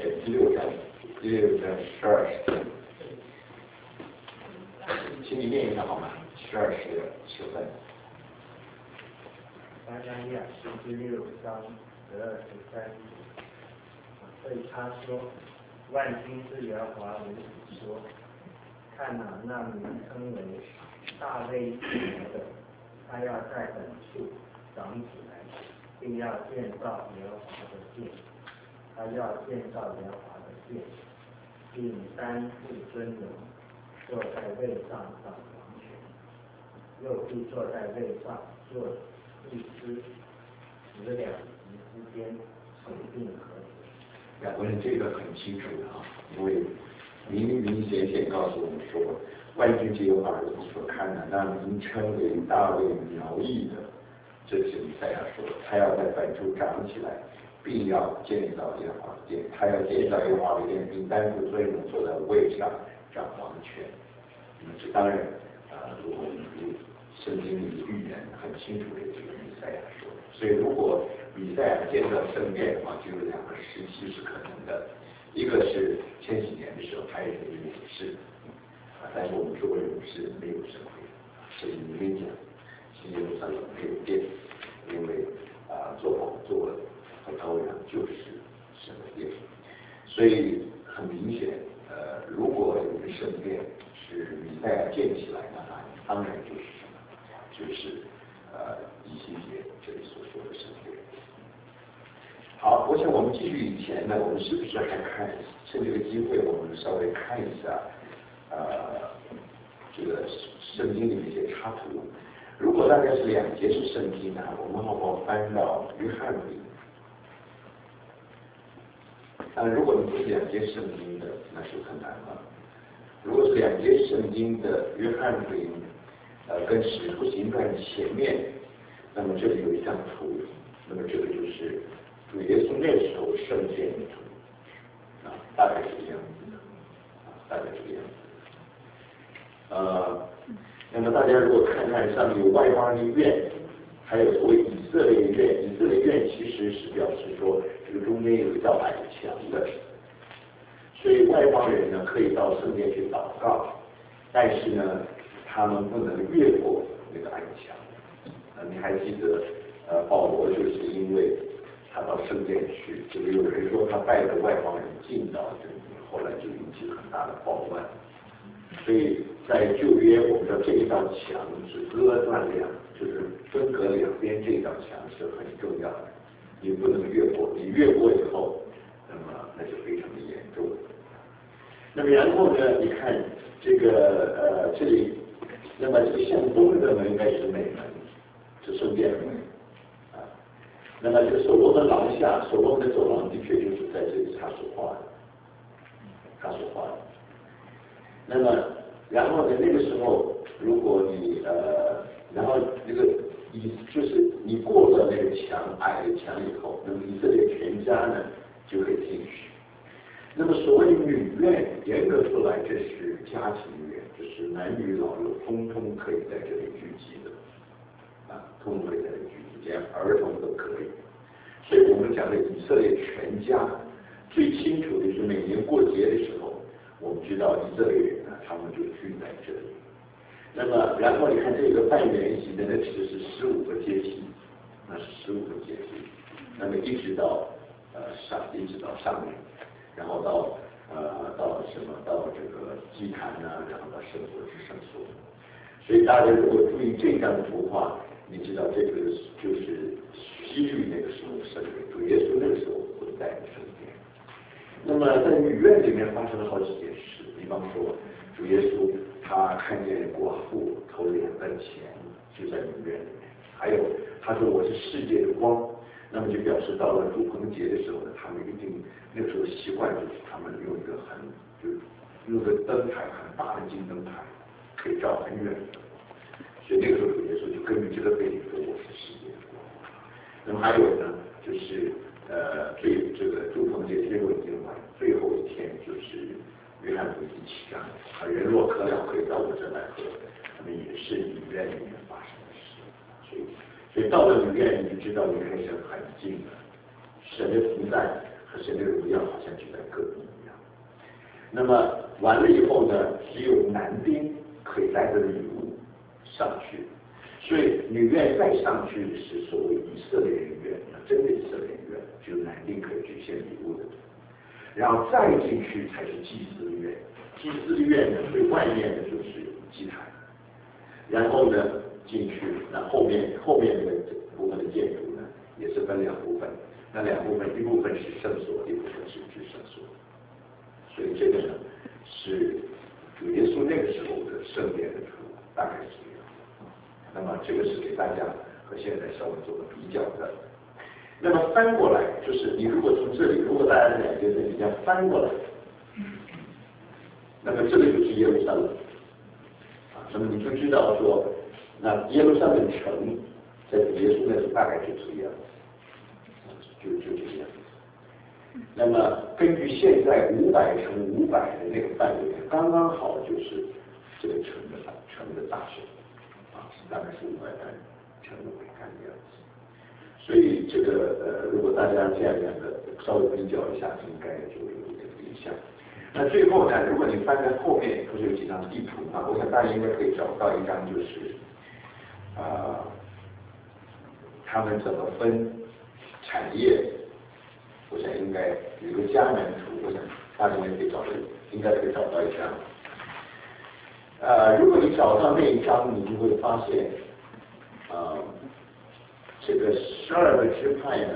第六章12节，请你念一下好吗？12、10分。 撒迦利亚书第6章12、13节，对他说：“万军之耶和华如此说：看哪，那名称为大卫之国的，他要在本处长起来，并要建造耶和华的殿。他要建造耶和华的殿，并担负尊荣，坐在位上掌王权，又必坐在位上做祭司，使两极之间水并和谐。” 我想这个很清楚的啊，因为明显告诉我们说，万军之耶和华如此说：看哪，那名称为大卫苗裔的，这是以赛亚说，他要在本处长起来，并要建造耶和华的殿。他要建造耶和华的殿，并担负尊荣，坐在位上掌王权。这当然如果你读圣经里的预言，很清楚的这个以赛亚说，所以如果以赛亚建造圣殿的话，就有两个时期是可能的，一个是千禧年的时候，他也是一个勇士，但是我们说勇士没有神会，所以你没讲，新耶路撒冷没有殿，因为做和羔羊就是神的殿，所以很明显，如果有一个圣殿是以赛亚建起来的话，当然就是什么，就是以西结这里所说的圣殿。好，我想我们继续以前呢，我们是不是还趁这个机会，我们稍微看一下这个圣经里的一些插图。如果大概是2节是圣经呢，我们好不好翻到约翰福音？如果你不是2节圣经的，那是很难了。如果是2节圣经的约翰福音，跟使徒行传前面，那么这里有一张图，那么这个就是主耶稣那时候圣殿的图，大概是这个样子的，大概这个样子。那么大家如果看看上面有外邦的院，还有所谓以色列院，以色列院其实是表示说这个中间有一道矮墙的，所以外邦人呢可以到圣殿去祷告，但是呢他们不能越过那个矮墙。你还记得保罗就是因为他到圣殿去，这个有人说他带着外邦人进到这里，后来就引起很大的暴乱。所以在旧约，我们知道这一道墙是割断就是分隔两边，这一道墙是很重要的，你不能越过，你越过以后，那就非常的严重。那么然后呢，你看这个这里，那么这个向东的门应该是美门，是圣殿门啊。那么这个所罗门廊下，所罗门的走廊的确就是在这里他所画的。那么，然后呢？那个时候，如果你然后这个就是你过了那个矮的墙以后，那么以色列全家呢就可以进去。那么所谓女院，严格说来，这是家庭院，就是男女老幼通通可以在这里聚集的，通通可以在这里聚集，连儿童都可以。所以我们讲的以色列全家，最清楚的是每年过节的时候。我们知道以色列人呢，他们就聚在这里。那么，然后你看这个半圆形的，那指的是15个阶梯，那是15个阶梯。那么一直到上面，然后到这个祭坛呢，然后到圣所之圣所。所以大家如果注意这张图画，你知道这个就是西律那个时候圣殿，主耶稣那个时候所在的圣殿。那么在女院里面发生了好几件事，比方说主耶稣他看见寡妇投了2担钱，就在女院里面。还有他说我是世界的光，那么就表示到了住棚节的时候呢，他们一定那个时候习惯就是他们用一个用个灯台很大的金灯台，可以照很远的。所以那个时候主耶稣就根据这个背景说我是世界的光。那么还有呢，就是这个住棚节最后已经完，最后一天就是约翰福音第7章，人若渴了可以到我这来喝，那么也是女院里面发生的事。所以到了女院，你就知道离开神很近了，神的同在和神的荣耀好像就在隔壁一样。那么完了以后呢，只有男丁可以带着礼物上去，所以女院再上去是所谓以色列人院，真的以色列人院，只有男丁可以去献礼物的。然后再进去才是祭司院，祭司院呢最外面的就是祭坛，然后呢进去，那后面的部分的建筑呢也是分两部分，那两部分一部分是圣所，一部分是至圣所，所以这个呢是主耶稣那个时候的圣殿的图，大概是这样。那么这个是给大家和现在稍微做个比较的。那么翻过来就是你如果从这里，如果大家这两节圣经这样翻过来，那么这个就是耶路撒冷啊，那么你就知道说，那耶路撒冷城在耶稣那时候大概就这个样子，就这个样子。那么根据现在500乘500的那个范围，刚刚好就是这个城的大小啊，大概是500担乘500担的样子。所以这个如果大家这样的稍微比较一下，应该就有一点印象。那最后呢，如果你翻在后面，不是有几张地图吗？我想大家应该可以找到一张，就是他们怎么分产业。我想应该有一个迦南图，我想大家应该可以找到一张。如果你找到那一张，你就会发现，这个12个支派呢，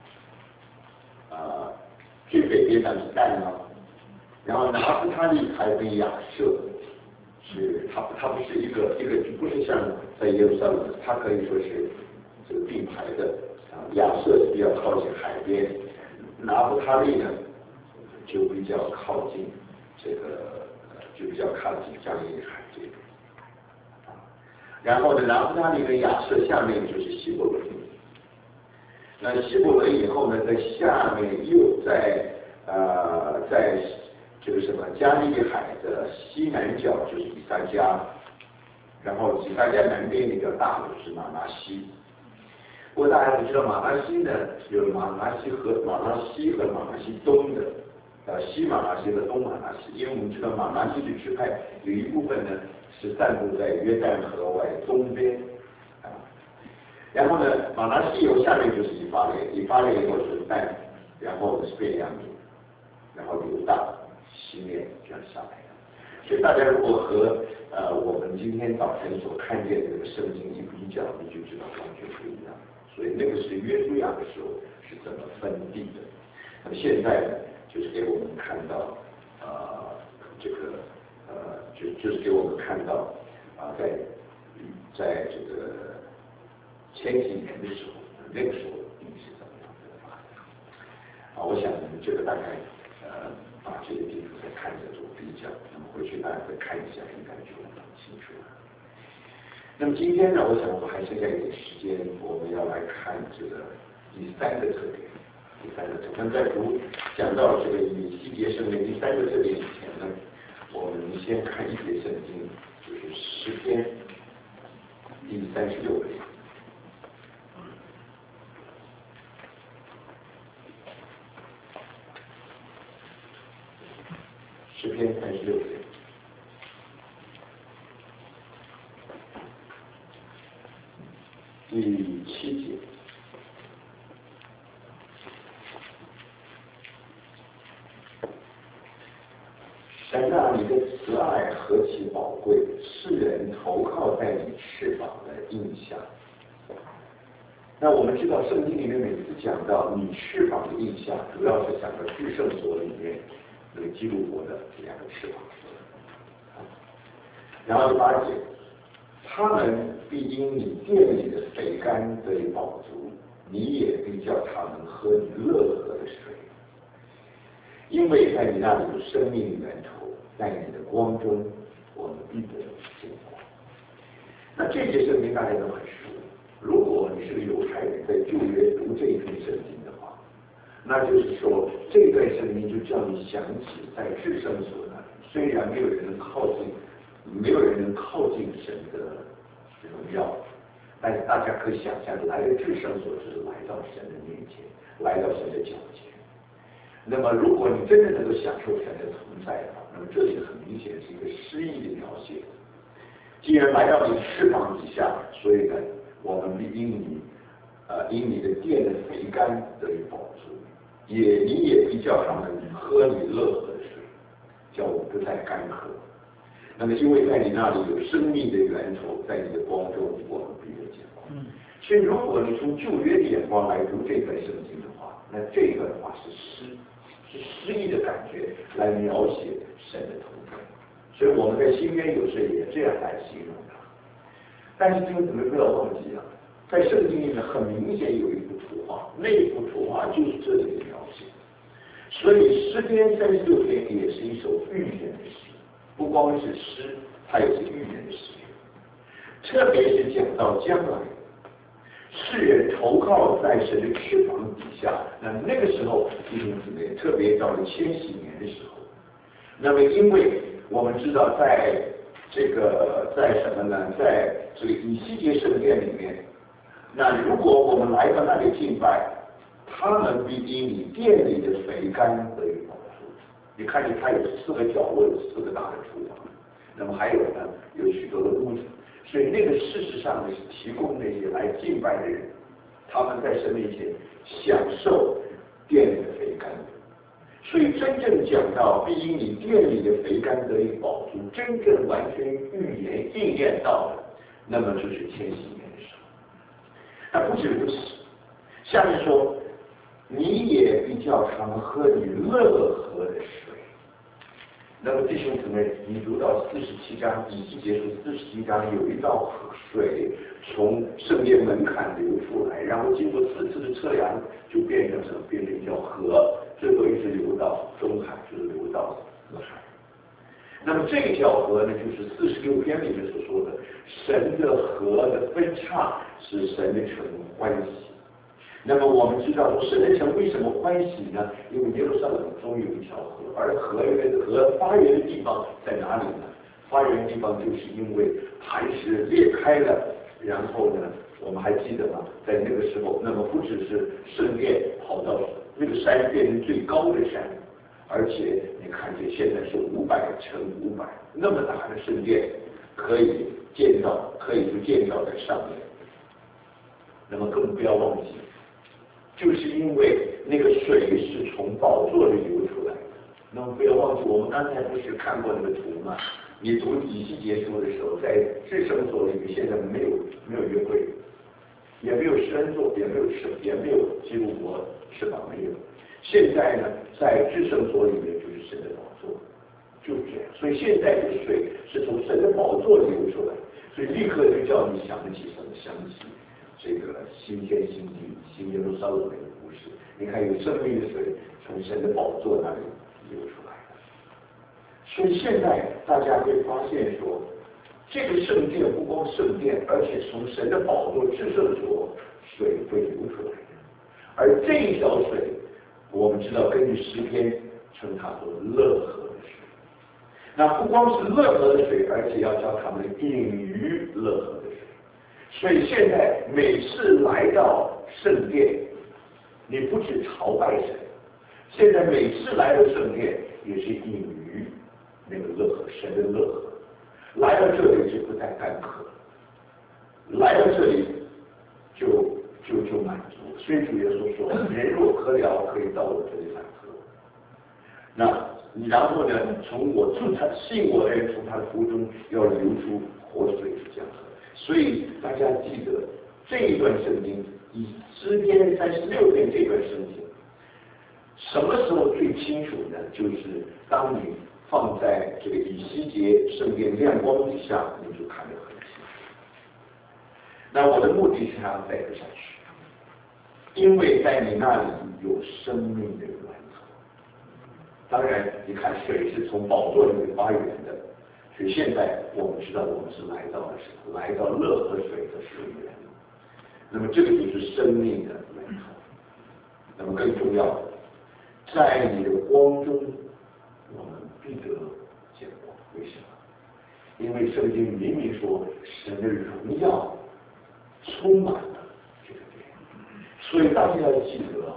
最北边呢是但啊，然后拿弗他利还跟亚设，是它不是一个不是像在耶路撒冷，它可以说是这个并排的亚设是比较靠近海边，拿弗他利呢就比较靠近这个就比较靠近江阴海这边。然后呢，拿弗他利跟亚设下面就是希伯伦，那希伯伦以后呢，在下面又在这个什么加利利海的西南角就是以撒迦，然后以撒迦南边比较大的是马拿西。不过大家都知道马拿西呢，有马拿西和马拿西东的西马拿西和东马拿西，因为我们知道马拿西的支派有一部分呢是散布在约旦河外东边啊，然后呢马拿西以后下面就是以法莲以后是但，然后是便雅悯，然后犹大西面这样下来的。所以大家如果和我们今天早晨所看见的这个圣经一比较，你就知道完全不一样。所以那个是约书亚的时候是怎么分地的，那么现在呢，就是给我们看到就是给我们看到在这个前几年的时候，那个时候地是怎么样的发展我想你们这个大概把这个地图再看着做比较，那么回去大家再看一下，应该就很清楚了。那么今天呢，我想我们还剩下一点时间，我们要来看这个第三个特点。我们在讲到这个以西结圣经第三个特点以前呢，我们先看一节圣经，就是诗篇第36篇。诗篇36篇。第7节，神啊，你的慈爱何其宝贵，世人投靠在你翅膀的印下。那我们知道圣经里面每次讲到你翅膀的印下，主要是讲到至圣所里面那个基督国的2个翅膀。然后8节，他们必因你殿里的肥甘得以饱足，你也必叫他们喝你乐河的水，因为在你那里有生命源头，在你的光中我们必得见光。那这些圣经大家都很熟，如果你是个犹太人，在旧约读这一篇圣经的话，那就是说这段圣经就叫你想起在至圣所那里，虽然没有人能靠近神的荣耀，但是大家可以想象，来到至圣所就是来到神的面前，来到神的脚前。 那么如果你真的能够享受神的同在的话，那么这里很明显是一个诗意的描写。既然来到你翅膀底下，所以呢，我们必因你的殿的肥甘得以饱足，你也必叫他们喝你乐河的水，叫我不再干渴。那么因为在你那里有生命的源头，在你的光中我们必得见光。所以如果你从旧约的眼光来读这段圣经的话，那这个的话是诗意的感觉来描写神的同在。所以我们在新约有时也这样来形容它。但是弟兄姊妹不要忘记啊，在圣经里面很明显有一幅图画，那一幅图画就是这里的描写。所以诗篇36篇也是一首预言的诗，不光是诗，它也是预言的诗。特别是讲到将来，世人投靠在神的翅膀底下，那个时候弟兄姊妹，特别到了千禧年的时候，那么因为我们知道在什么呢？在这个以西结圣殿里面，那如果我们来到那里敬拜，他们必因你殿里的肥甘得以饱足。你看见它有4个角落，有4个大的厨房，那么还有呢，有许多的屋子，所以那个事实上呢是提供那些来敬拜的人，他们在神面前享受殿里的肥甘。所以真正讲到必因你殿里的肥甘得以饱足，真正完全预言应验到的，那么就是千禧年的时候。那不止如此，下面说你也必叫他们喝你乐河的水。那么弟兄姊妹，你读到47章，以西结书47章有一道水从圣殿门槛流出来，然后经过4次的测量，就变成一条河，最后一直流到中海，就是流到死海。那么这条河呢，就是46篇里面所说的神的河的分叉，使神的城欢喜。那么我们知道说神的城为什么欢喜呢？因为耶路撒冷中有一条河，而河发源的地方在哪里呢？发源的地方就是因为磐石裂开了，然后呢，我们还记得吗？在那个时候，那么不只是圣殿跑到那个山变成最高的山，而且你看见现在是500乘500那么大的圣殿，可以建造在上面。那么更不要忘记，就是因为那个水是从宝座里流出来的。那么不要忘记，我们刚才不是看过那个图吗？你读以西结书的时候，在至圣所里面现在没有约柜，也没有施恩座，也没有基督伯翅膀，没有。现在呢，在至圣所里面就是神的宝座，就是这样。所以现在这个水是从神的宝座里流出来，所以立刻就叫你想起什么？想起这个新天新地、新耶路撒冷的故事。你看有生命的水从神的宝座那里流出来的。所以现在大家会发现说，这个圣殿不光圣殿，而且从神的宝座至圣所水会流出来的。而这一条水，我们知道根据诗篇称它做乐河的水。那不光是乐河的水，而且要叫他们饮于乐河的水。所以现在每次来到圣殿，你不只朝拜神，现在每次来到圣殿也是饮于那个乐河，神的乐河。来到这里就不再干渴，来到这里就满足。所以主耶稣说：“人若渴了，可以到我这里来喝。”那然后呢，信我的人从他的腹中要流出活水这样喝。所以大家记得这一段圣经，以诗篇36篇这段圣经，什么时候最清楚呢？就是当你放在这个以西结圣殿亮光底下，你就看得很清楚。那我的目的是要带下去，因为在你那里有生命的源头。当然，你看水是从宝座里面发源的。所以现在我们知道，我们是来到乐河水的水源，那么这个就是生命的源头。那么更重要的，在你的光中，我们必得见光。为什么？因为圣经明明说，神的荣耀充满了这个殿。所以大家要记得，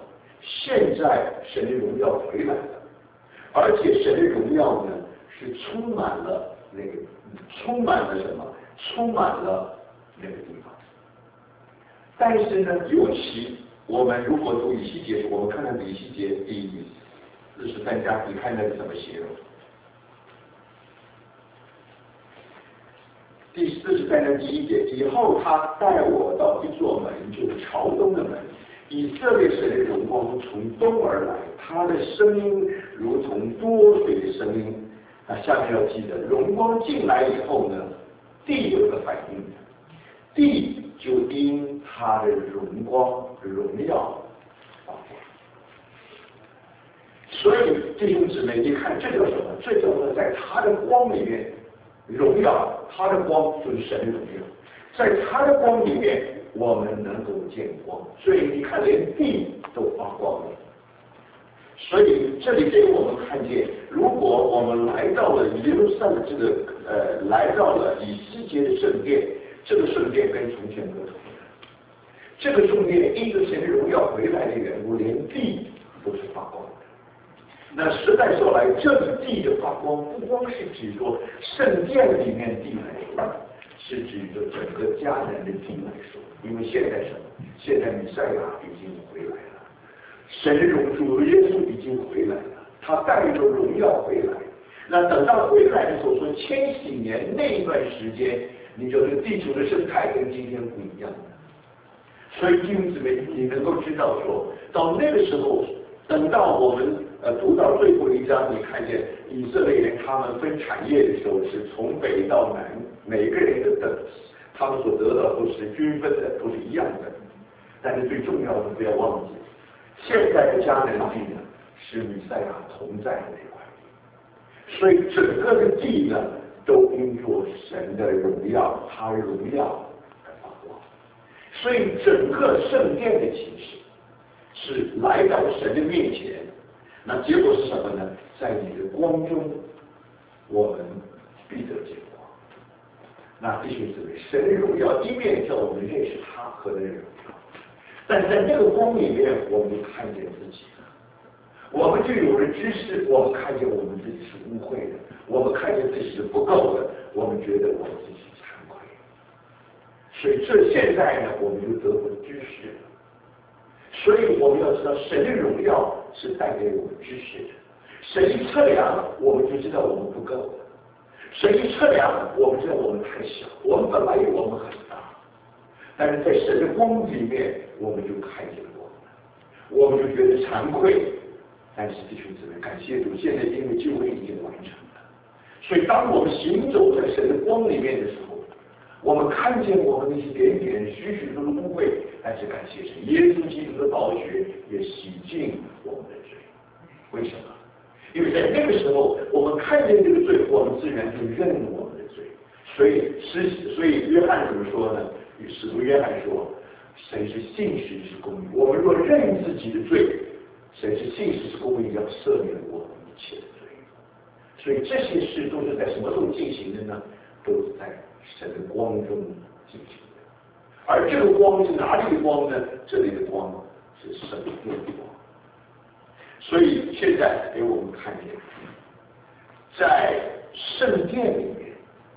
现在神的荣耀回来了，而且神的荣耀呢是充满了什么？充满了那个地方。但是呢，尤其我们如果读以西结，我们看看以西结第43章，你看那是怎么形容？第43章第1节，以后他带我到一座门，就是朝东的门。以色列神的荣光从东而来，他的声音如同多水的声音。下面要记得，荣光进来以后呢，地有个反应，地就因他的荣光荣耀发光。所以弟兄姊妹，你看这叫什么？这叫做在他的光里面荣耀，他的光就是神的荣耀，在他的光里面我们能够见光。所以你看，连地都发光了。所以这里给我们看见，如果我们来到了耶路撒冷来到了以西结的圣殿，这个圣殿跟从前不同了。这个圣殿因着神的荣耀回来的缘故，连地都是发光的。那时代说来，这里地的发光不光是指说圣殿里面地来说，是指着整个迦南的地来说。因为现在什么？现在弥赛亚已经回来了。神的主耶稣已经回来了，他带着荣耀回来。那等到回来的时候，说千禧年那一段时间，你就是地球的生态跟今天不一样的。所以弟兄姊妹，你能够知道说，到那个时候，等到我们读到最后一章，你看见以色列人他们分产业的时候，是从北到南，每个人的等级，他们所得到都是均分的，都是一样的。但是最重要的不要忘记，现在的迦南地呢，是弥赛亚同在的那块地，所以整个的地呢，都因着神的荣耀，他荣耀而发光。所以整个圣殿的形式是来到神的面前，那结果是什么呢？在你的光中，我们必得见光。那弟兄姊妹，神的荣耀一面叫我们认识他和人的荣耀，但在这个光里面，我们就看见自己了，我们就有了知识，我们看见我们自己是污秽的，我们看见自己是不够的，我们觉得我们自己惭愧。所以这现在呢，我们就得到知识了。所以我们要知道，神的荣耀是带给我们知识的。神一测量，我们就知道我们不够了。神一测量，我们知道我们太小，我们本来以为我们很大，但是在神的光里面，我们就看见我们就觉得惭愧。但是弟兄姊妹，感谢主，现在因为救恩已经完成了，所以当我们行走在神的光里面的时候，我们看见我们那些点点许许多多污秽，但是感谢神，耶稣基督的宝血也洗净我们的罪。为什么？因为在那个时候，我们看见这个罪，我们自然就认我们的罪。所以约翰怎么说呢？使徒约翰说，神是信实是公义。我们若认自己的罪，神是信实是公义，要赦免我们一切的罪。所以这些事都是在什么时候进行的呢？都是在神的光中进行的。而这个光是哪里的光呢？这里的光是神的光。所以现在给我们看见，在圣殿里面，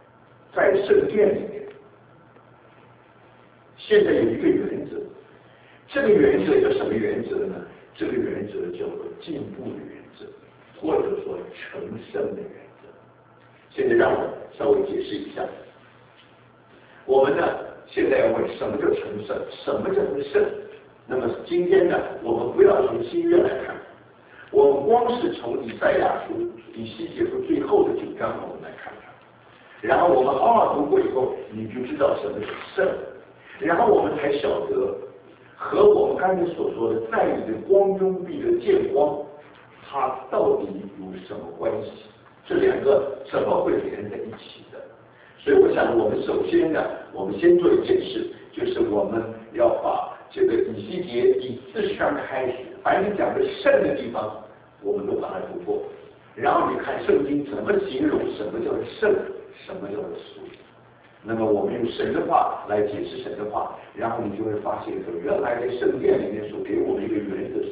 现在有一个原则，这个原则叫什么原则呢？这个原则叫做进步的原则，或者说成圣的原则。现在让我稍微解释一下。我们呢，现在要问什么叫成圣，什么叫做圣？那么今天呢，我们不要从新约来看，我们光是从以赛亚书、以西结书最后的9章我们来看看，然后我们好好读过以后，你就知道什么是圣，然后我们才晓得和我们刚才所说的在你的光中必得见光，它到底有什么关系？这两个怎么会连在一起的？所以我想我们首先呢，我们先做一件事，就是我们要把这个以西结以40章开始，凡是讲的圣的地方，我们都把它读过，然后你看圣经怎么形容什么叫做圣，什么叫做属。那么我们用神的话来解释神的话，然后你就会发现说，原来在圣殿里面所给我们一个原则是什么？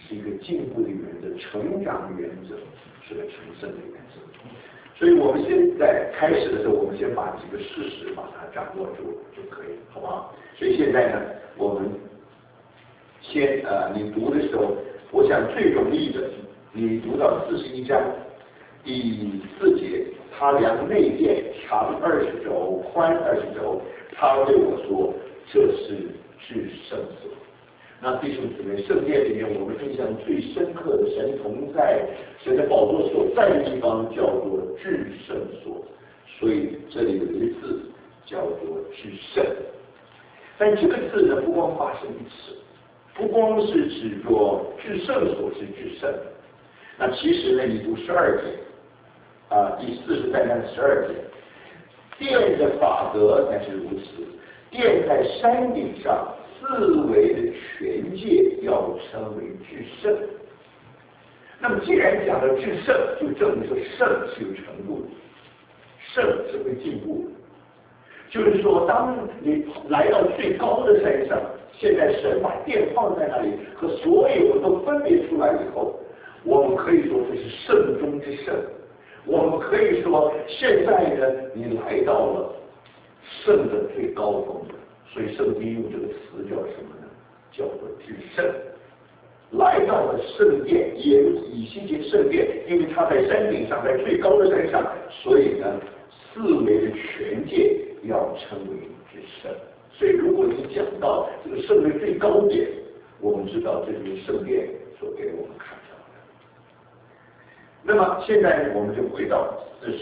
是一个进步的原则，成长原则，是个成圣的原则。所以我们现在开始的时候，我们先把几个事实把它掌握住就可以，好不好？所以现在呢，我们先你读的时候，我想最容易的，你读到41章第4节，他量内殿长20肘，宽20肘，他对我说，这是至圣所。那弟兄姊妹，圣殿里面我们印象最深刻的神同在，神的宝座所在的地方叫做至圣所，所以这里有一个字叫做至圣。但这个字呢，不光发生一次，不光是指着至圣所是至圣，那其实呢，你读12节第43章12节，殿的法则乃是如此，殿在山顶上。4围的全界要称为至圣。那么既然讲到至圣，就证明说圣是有程度的，圣是会进步的。就是说，当你来到最高的山上，现在神把殿放在那里，和所有都分别出来以后，我们可以说这是圣中之圣。我们可以说，现在呢，你来到了圣的最高峰。所以圣经用这个词叫什么呢？叫做至圣。来到了圣殿，也就是以西结圣殿，因为它在山顶上，在最高的山上，所以呢，4围的全界要称为至圣。所以如果你讲到这个圣的最高点，我们知道这就是圣殿所给我们看到的。那么现在我们就回到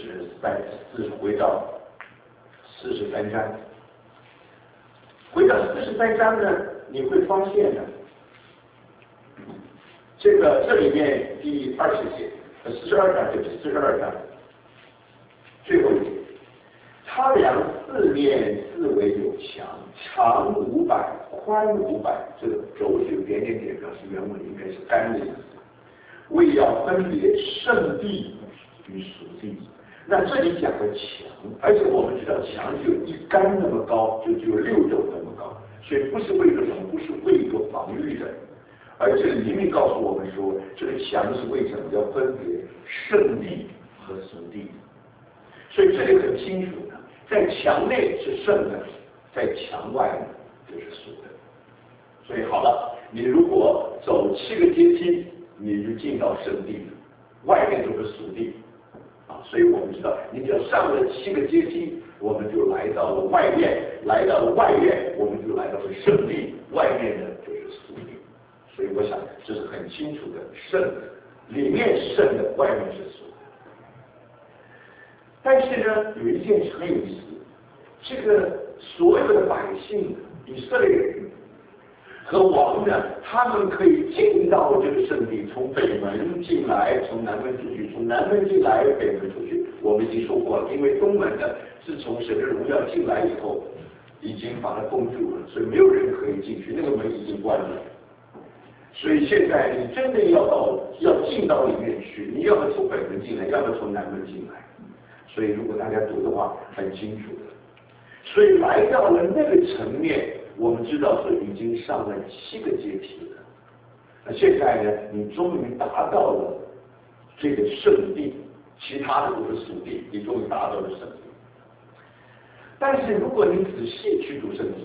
43章。回到43章呢，你会发现呢，这里面第20节，42章就是42章最后一节，他量4面4围有墙，长500，宽500，这个轴是有点表示原文应该是干的意思，为要分别圣地与属地。那这里讲的墙，而且我们知道墙只有1竿那么高，就只有6肘那么高，所以不是为了什么，不是为了防御的，而这里明明告诉我们说，这个墙是为什么要分别圣地和属地，所以这里很清楚的，在墙内是圣的，在墙外呢就是属的。所以好了，你如果走7个阶梯，你就进到圣地了，外面就是属地。所以我们知道，你只要上了7个阶梯，我们就来到了外院，来到了外院，我们就来到了圣地，外面呢就是属地。所以我想这是很清楚的，圣里面是圣的，外面是属的。但是呢，有一件事很有意思，这个所有的百姓，以色列人和王呢，他们可以进到这个圣地，从北门进来，从南门出去，从南门进来，北门出去。我们已经说过了，因为东门呢，自从神的荣耀进来以后，已经把它封住了，所以没有人可以进去，那个门已经关了。所以现在你真的要进到里面去，你要么从北门进来，要么从南门进来。所以如果大家读的话，很清楚的。所以来到了那个层面。我们知道说已经上了7个阶梯了，那现在呢，你终于达到了这个圣地，其他的都是属地，你终于达到了圣地。但是如果你仔细去读圣经，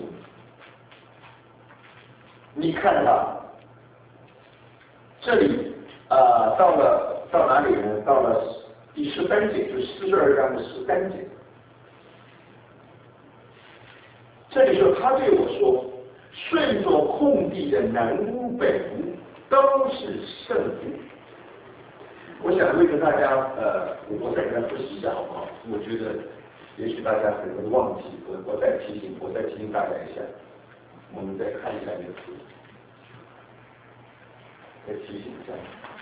你看到这里到哪里呢？到了第13节，就是42章的13节。这里说他对我说，顺着空地的南屋北屋都是圣地。我想为了大家我再给他复习一下好不好？我觉得也许大家可能忘记，我再提醒大家一下，我们再看一下这个图，再提醒一下。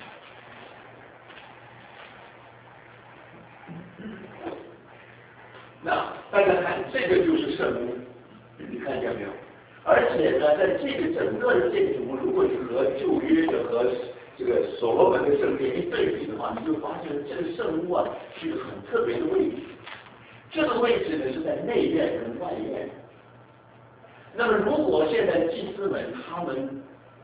那大家看，这个就是圣屋。你看见没有？而且呢，在这个整个的建筑，如果你和旧约的和这个所罗门的圣殿一对比的话，你就发现这个圣屋啊是一个很特别的位置。这个位置呢是在内院跟外院。那么如果现在祭司们他们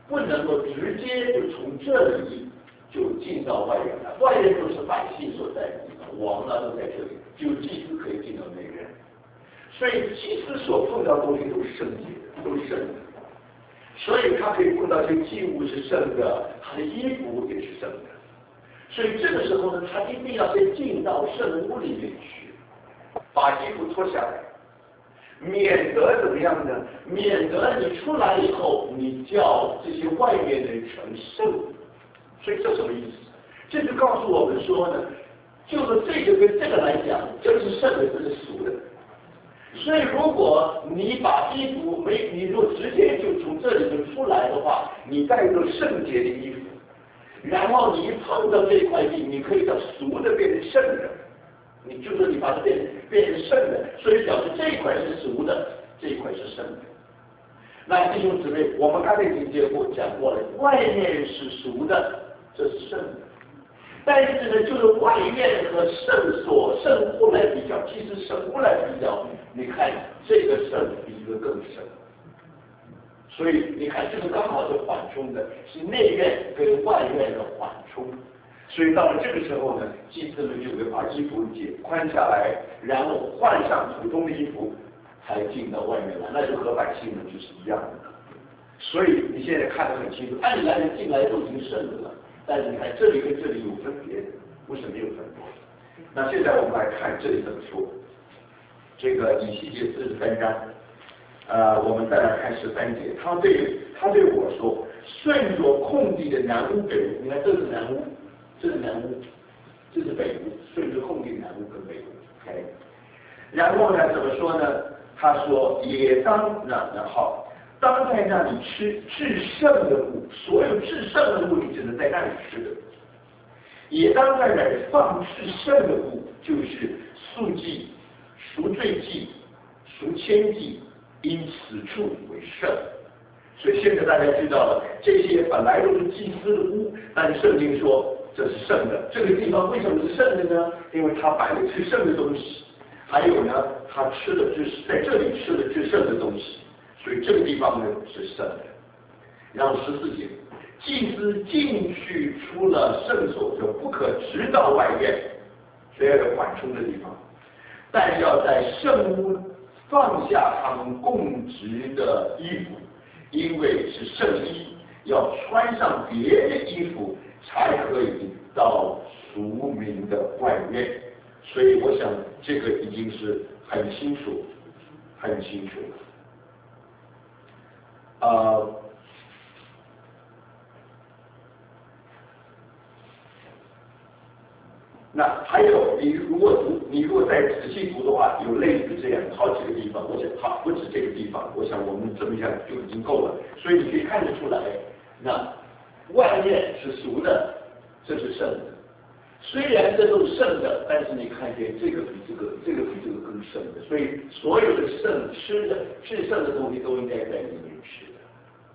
不能够直接就从这里就进到外院来，外院都是百姓所在的地方，王啊都在这里，只有祭司可以进到内院。所以祭司所碰到的东西都是圣洁的，都是圣的，所以他可以碰到这个祭物是圣的，他的衣服也是圣的。所以这个时候呢，他一定要先进到圣屋里面去，把衣服脱下来，免得怎么样呢？免得你出来以后，你叫这些外面的人成圣。所以这什么意思？这就告诉我们说呢，就是这个跟这个来讲，这是圣的，这是俗的。所以如果你把衣服你若直接就从这里就出来的话，你带着圣洁的衣服，然后你一碰到这块地，你可以叫俗的变成圣的，你就说你把它变成圣的，所以表示这一块是俗的，这一块是圣的。那弟兄姊妹，我们刚才已经讲过了，外面是俗的，这是圣的。但是呢，就是外面和圣屋来比较，其实圣屋来比较，你看这个圣比一个更圣。所以你看，这个刚好是缓冲的，是内院跟外院的缓冲。所以到了这个时候呢，祭司们就会把衣服解宽下来，然后换上普通的衣服，才进到外面来，那就和百姓们就是一样的。所以你现在看得很清楚，按理来进来都已经圣的了。但是你看这里跟这里有分别，为什么有分别？那现在我们来看这里怎么说。这个以西结43章，我们再来看13节，他对我说，顺着空地的南屋北屋，你看这是南屋，这是南屋，这是北屋，顺着空地南屋跟北屋。OK， 然后呢怎么说呢？他说也当然后。当在那里吃至圣的物，所有至圣的物你只能在那里吃的。也当在那里放至圣的物，就是素祭、赎罪祭、赎愆祭，因此处为圣。所以现在大家知道了，这些本来都是祭司的屋，但圣经说这是圣的。这个地方为什么是圣的呢？因为他摆了至圣的东西，还有呢，他吃的在这里吃了至圣的东西。所以这个地方呢是圣的。然后14节，祭司进去出了圣所，就不可直到外院，所以要有缓冲的地方，但要在圣屋放下他们供职的衣服，因为是圣衣，要穿上别的衣服才可以到俗民的外院。所以我想这个已经是很清楚了。那还有，你如果再仔细读的话，有类似这样好几个地方，我想不止这个地方，我想我们这么一下就已经够了。所以你可以看得出来，那外面是俗的，这是圣的。虽然这都是圣的，但是你看见这个比这个更圣的，所以所有的吃的至圣的东西都应该在里面吃的。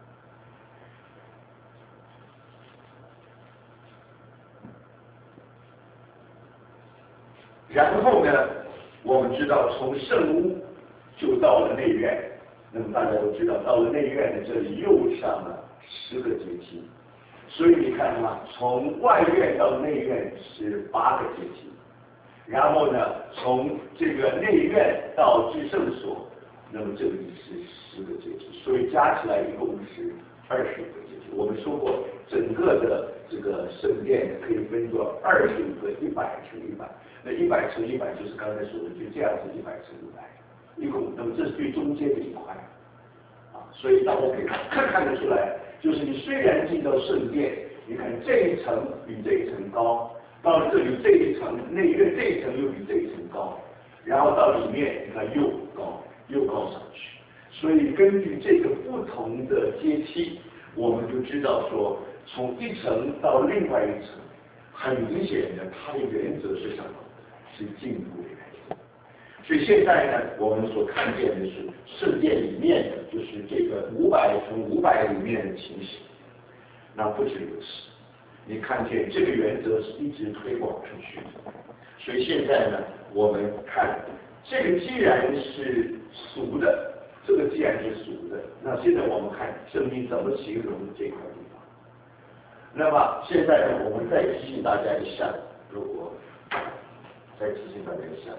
然后呢，我们知道从圣屋就到了内院，那么大家都知道，到了内院的这里又上了10个阶梯。所以你看嘛，从外院到内院是8个阶梯，然后呢，从这个内院到至圣所，那么这里是10个阶梯，所以加起来一共是25个阶梯。我们说过，整个的这个圣殿可以分作25个100乘100，那100乘100就是刚才说的，就这样子100乘100，一共，那么这是最中间的一块，所以大家可以看得出来。就是你虽然进到圣殿，你看这一层比这一层高，到了这里这一层内院这一层又比这一层高，然后到里面你看又高上去。所以根据这个不同的阶梯，我们就知道说，从一层到另外一层，很明显的它的原则是什么？是进步的原则。所以现在呢，我们所看见的是圣殿里面的，就是这个500乘500里面的情形。那不止如此，你看见这个原则是一直推广出去的。所以现在呢，我们看这个既然是俗的， 这个既然是属的，那现在我们看圣经怎么形容这块地方。那么现在呢，我们再提醒大家一下，如果再提醒大家一下。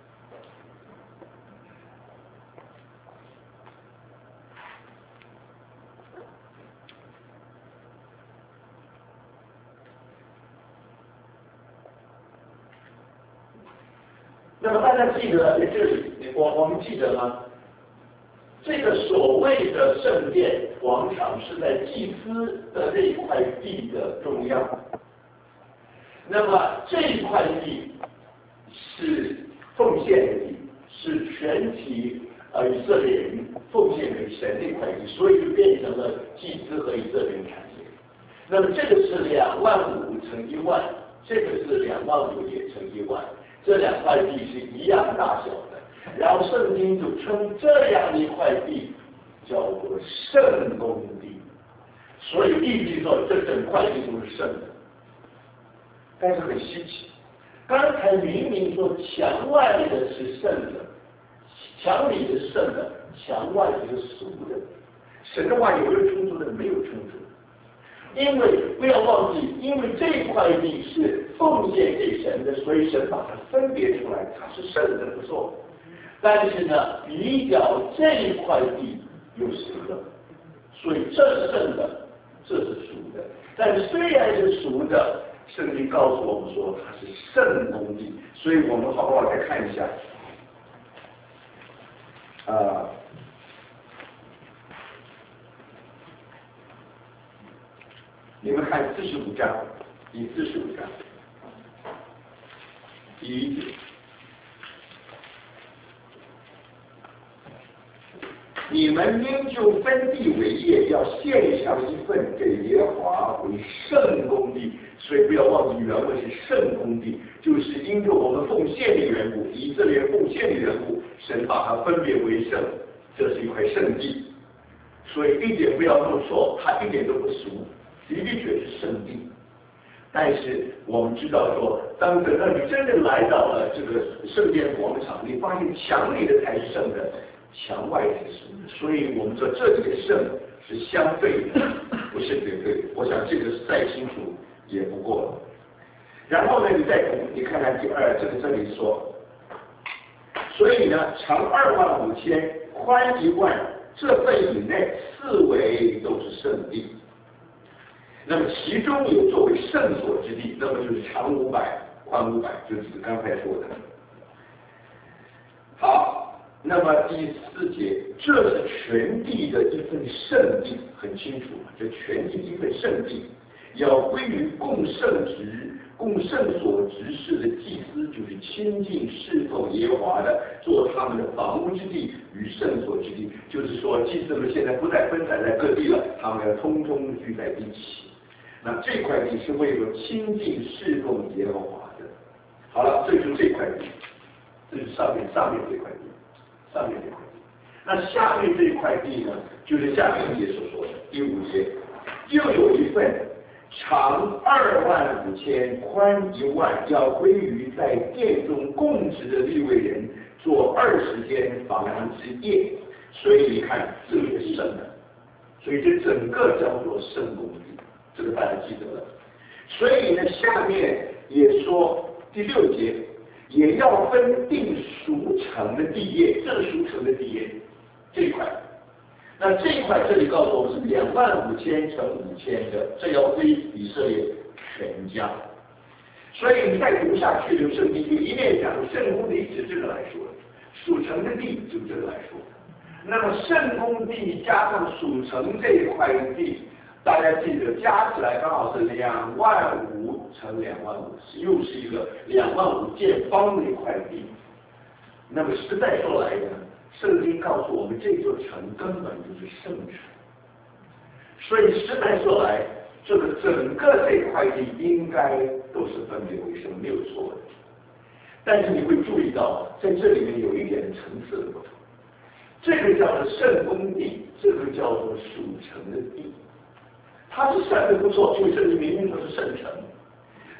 那么大家记得在这里，我们记得吗？这个所谓的圣殿广场是在祭司的这一块地的中央。那么这一块地是奉献的地，是全体以色列人奉献给神的一块地，所以就变成了祭司和以色列人产业。那么这个是25000乘1万，这个是25000也乘1万。这两块地是一样大小的，然后圣经就称这样一块地叫做圣公地，所以意思说这整块地都是圣的。但是很稀奇，刚才明明说墙外的是圣的，墙里的是圣的，墙外的是俗的。神的话有没有冲突的？没有冲突。因为不要忘记，因为这块地是奉献给神的，所以神把它分别出来，它是圣的，不错。但是呢，比较这一块地有俗的，所以这是圣的，这是俗的。但是虽然是俗的，圣经告诉我们说它是圣公地，所以我们好不好来看一下？你们看45章，第45章第1节，你们应就分地为业，要献上一份给耶和华为圣公地。所以不要忘记原文是圣公地，就是因着我们奉献的缘故，以色列奉献的缘故，神把它分别为圣，这是一块圣地。所以一点不要弄错，它一点都不俗。的确是圣地，但是我们知道说，当等到你真正来到了这个圣殿广场，你发现墙里的才是圣的，墙外才是圣的。所以我们说这里的圣是相悖的，不是对对的。我想这个是再清楚也不过了。然后呢，你再读，你看看这里说，所以呢，长25000，宽1万，这份以内4围都是圣地。那么其中有作为圣所之地，那么就是长500，宽500，就是刚才说的。好，那么第4节，这是全地的一份圣地，很清楚，这全地一份圣地，要归于供圣所执事的祭司，就是亲近侍奉耶和华的，做他们的房屋之地与圣所之地。就是说，祭司们现在不再分散在各地了，他们要通通聚在一起。那这块地是为了亲近侍奉耶和华的。好了，这就是这块地，这是上面这块地，上面这块地。那下面这块地呢，就是下面一节所说的第5节，又有一份长25000，宽1万，要归于在殿中供职的利未人，做20间房屋之业。所以你看，这个是圣的，所以这整个叫做圣公地。这个大家记得了，所以呢，下面也说第6节，也要分定赎成的地业，这是赎成的地业这一块。那这一块这里告诉我们是25000乘5000的，这要归以色列全家。所以你再读下去的圣经就一面讲圣公地是这个来说，赎成的地就这个来说。那么圣公地加上赎成这一块地。大家记得加起来刚好是25000乘25000，又是一个25000见方的一块地。那么实在说来呢，圣经告诉我们这座城根本就是圣城。所以实在说来，这个整个这块地应该都是分别为圣，没有错的。但是你会注意到，在这里面有一点层次的不同。这个叫做圣公地，这个叫做属城的地。它是圣的不错，就圣经明明说是圣城，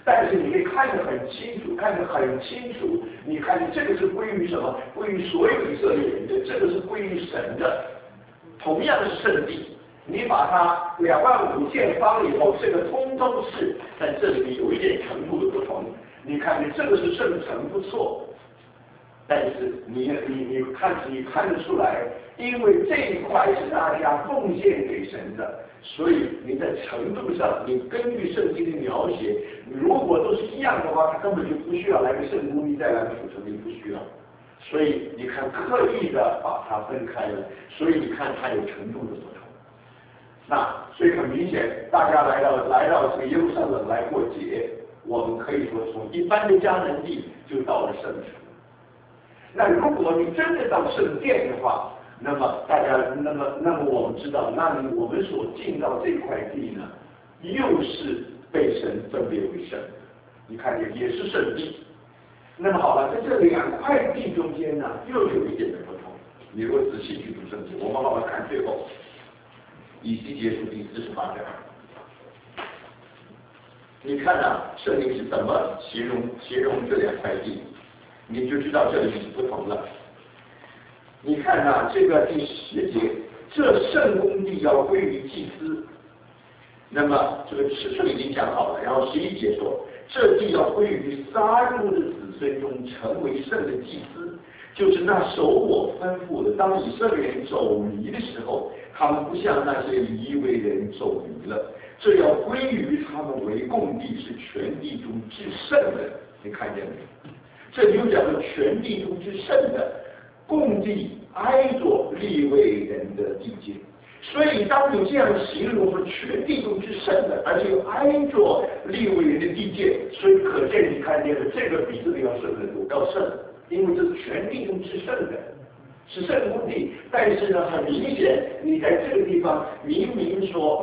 但是你可以看得很清楚，你看这个是归于什么？归于所有以色列人的，这个是归于神的。同样的是圣地，你把它25000建方以后，这个通通是，但这里面有一点程度的不同。你看，这个是圣城不错，但是你看得出来，因为这一块是大家奉献给神的，所以你在程度上，你根据圣经的描写，如果都是一样的话，他根本就不需要来个圣公，你再来个主成，你不需要。所以你看，刻意的把它分开了，所以你看它有程度的不同。那所以很明显，大家来到这个耶路撒冷来过节，我们可以说从一般的迦南地就到了圣城。那如果你真的到圣殿的话，那么我们知道，那我们所进到这块地呢，又是被神分别为圣的。你看也是圣地。那么好了，在这2块地中间呢，又有一点的不同。你如果仔细去读圣经，我们好好看最后以西结书第48章，你看啊，圣经是怎么形容这2块地，你就知道这里是不同了。你看啊，这个第10节，这圣公地要归于祭司。那么这个尺寸已经讲好了，然后11节说，这地要归于撒入的子孙中成为圣的祭司，就是那守我吩咐的。当以色列人走迷的时候，他们不像那些以为人走迷了，这要归于他们为共地，是全地中至圣的。你看见没？这里又讲了全地中至圣的共地挨着利未人的地界。所以当你这样形容说全地中之圣的，而且又挨着利未人的地界，所以可见你看见了这个比这个要圣很多，要圣，因为这是全地中之圣的，是圣公地。但是呢，很明显，你在这个地方明明说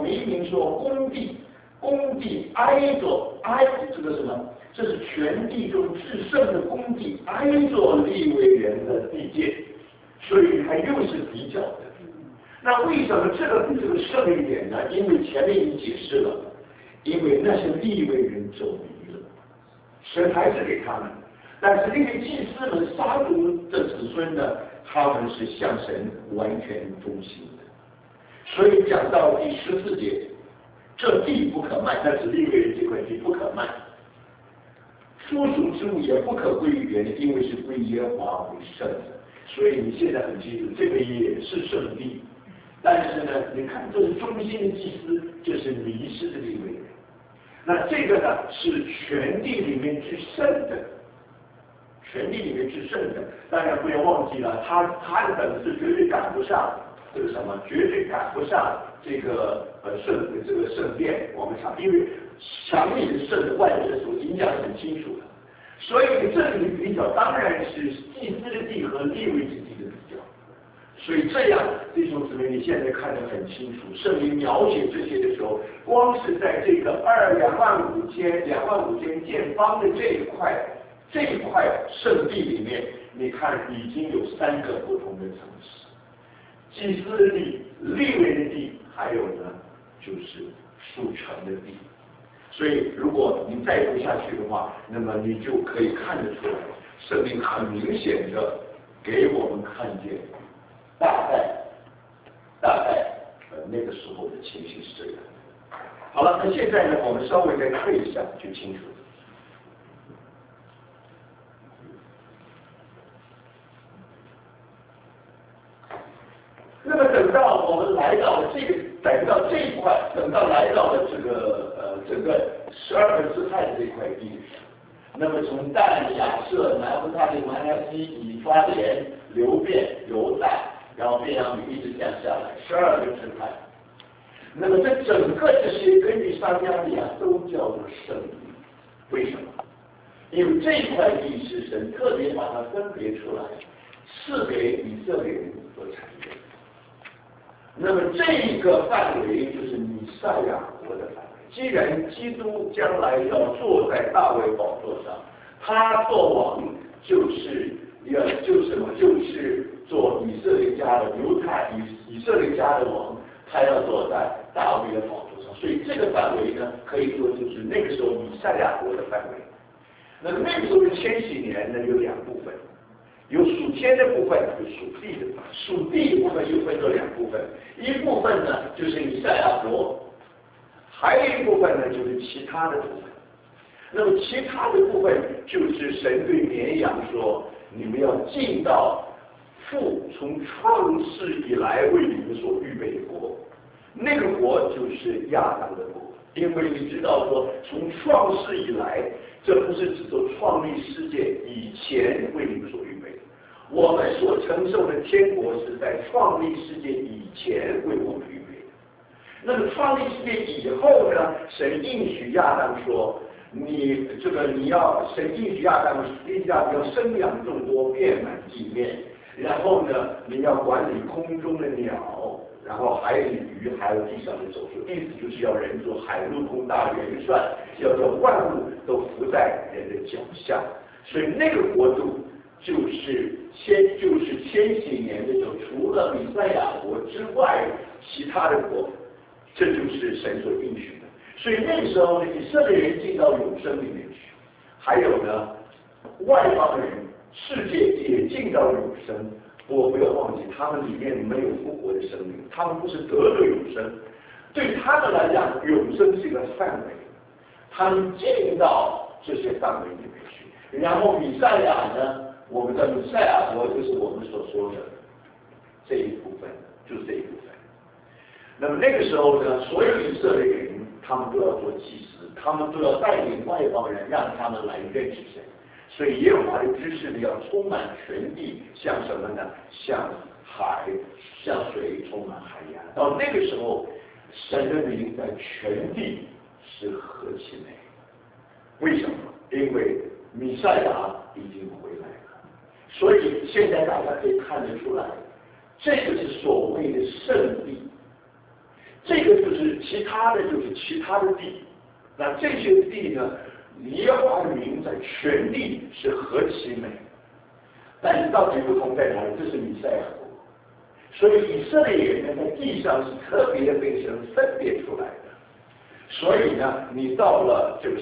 公地挨着这个什么？这是全地中至圣的公地挨着利未人的地界，所以它又是比较的。那为什么这个比这个圣一点呢？因为前面已经解释了，因为那些利未人走迷了，神还是给他们，但是那些祭司们撒族的子孙呢，他们是向神完全忠心的。所以讲到第14节，这地不可卖，那是利未人这块地不可卖，附属之物也不可归于别人，因为是归耶和华为圣的。所以你现在很清楚，这个也是圣地。但是呢，你看这是忠心的祭司，这是迷失的利未人。那这个呢是全地里面之圣的，全地里面之圣的。当然不要忘记了，他的本事绝对赶不上这个什么，绝对赶不上这个圣殿。我们想，因为强力的圣的外面的时候已经讲得很清楚了，所以这里的比较当然是祭司的地和利未之地的比较。所以这样，弟兄姊妹，你现在看得很清楚，圣经描写这些的时候，光是在这个25000建方的这一块圣地里面，你看已经有3个不同的层次：祭司的地、利未的地，还有呢就是属城的地。所以，如果你再读下去的话，那么你就可以看得出来，圣经很明显的给我们看见。大概那个时候的情形是这样。好了，那现在呢，我们稍微再退一下就清楚了。那么等到我们来到了这一块，等到来到了这个整个12个支派的这块地上，那么从但、亚设、拿弗他利、马拿西、以法莲、流便、犹大，然后便雅悯一直降下来12个支派。那么这整个这些根据撒迦利亚都叫做圣地。为什么？因为这一块地是神特别把它分别出来，赐给以色列人所产业。那么这一个范围就是弥赛亚国的范围。既然基督将来要坐在大卫宝座上，他做王就是做以色列家的以色列家的王，他要坐在大卫的宝座上。 所以这个范围呢，可以说就是那个时候以赛亚国的范围。那个时候的千禧年呢，有两部分，有属天的部分，有属地的部分。属地部分又分作两部分，一部分呢就是以赛亚国，还有一部分呢就是其他的部分。那么其他的部分就是神对绵羊说：“你们要进到父从创世以来为你们所预备的国。”那个国就是亚当的国，因为你知道说，从创世以来，这不是指做创立世界以前为你们所预备的。我们所承受的天国是在创立世界以前为我们预备的。那么创立世界以后呢，神应许亚当说：“神应许亚当要生养众多，遍满地面，然后呢，你要管理空中的鸟。”然后海里鱼，还有地上的走兽，意思就是要人做海陆空大元帅，要叫万物都服在人的脚下。所以那个国度就是千禧年的时候，除了以赛亚国之外，其他的国，这就是神所应许的。所以那个时候呢，以色列人进到永生里面去，还有呢，外邦人、世界也进到永生。我不要忘记，他们里面没有复活的生命，他们不是得了永生。对他们来讲，永生是一个范围，他们进到这些范围里面去。然后以赛亚呢，我们的以赛亚国就是我们所说的这一部分，就是这一部分。那么那个时候呢，所有以色列人，他们都要做祭司，他们都要带领外邦人，让他们来认识神。所以耶和华的知识呢，要充满全地，像什么呢？像海，像水充满海洋。到那个时候，神的名在全地是何其美！为什么？因为弥赛亚已经回来了。所以现在大家可以看得出来，这个是所谓的圣地，这个就是其他的地。那这些地呢？耶和华的名在全地是何其美，但是到底不同在哪里？这是弥赛亚国，所以以色列人呢，在地上是特别的被神分别出来的。所以呢，你到了这个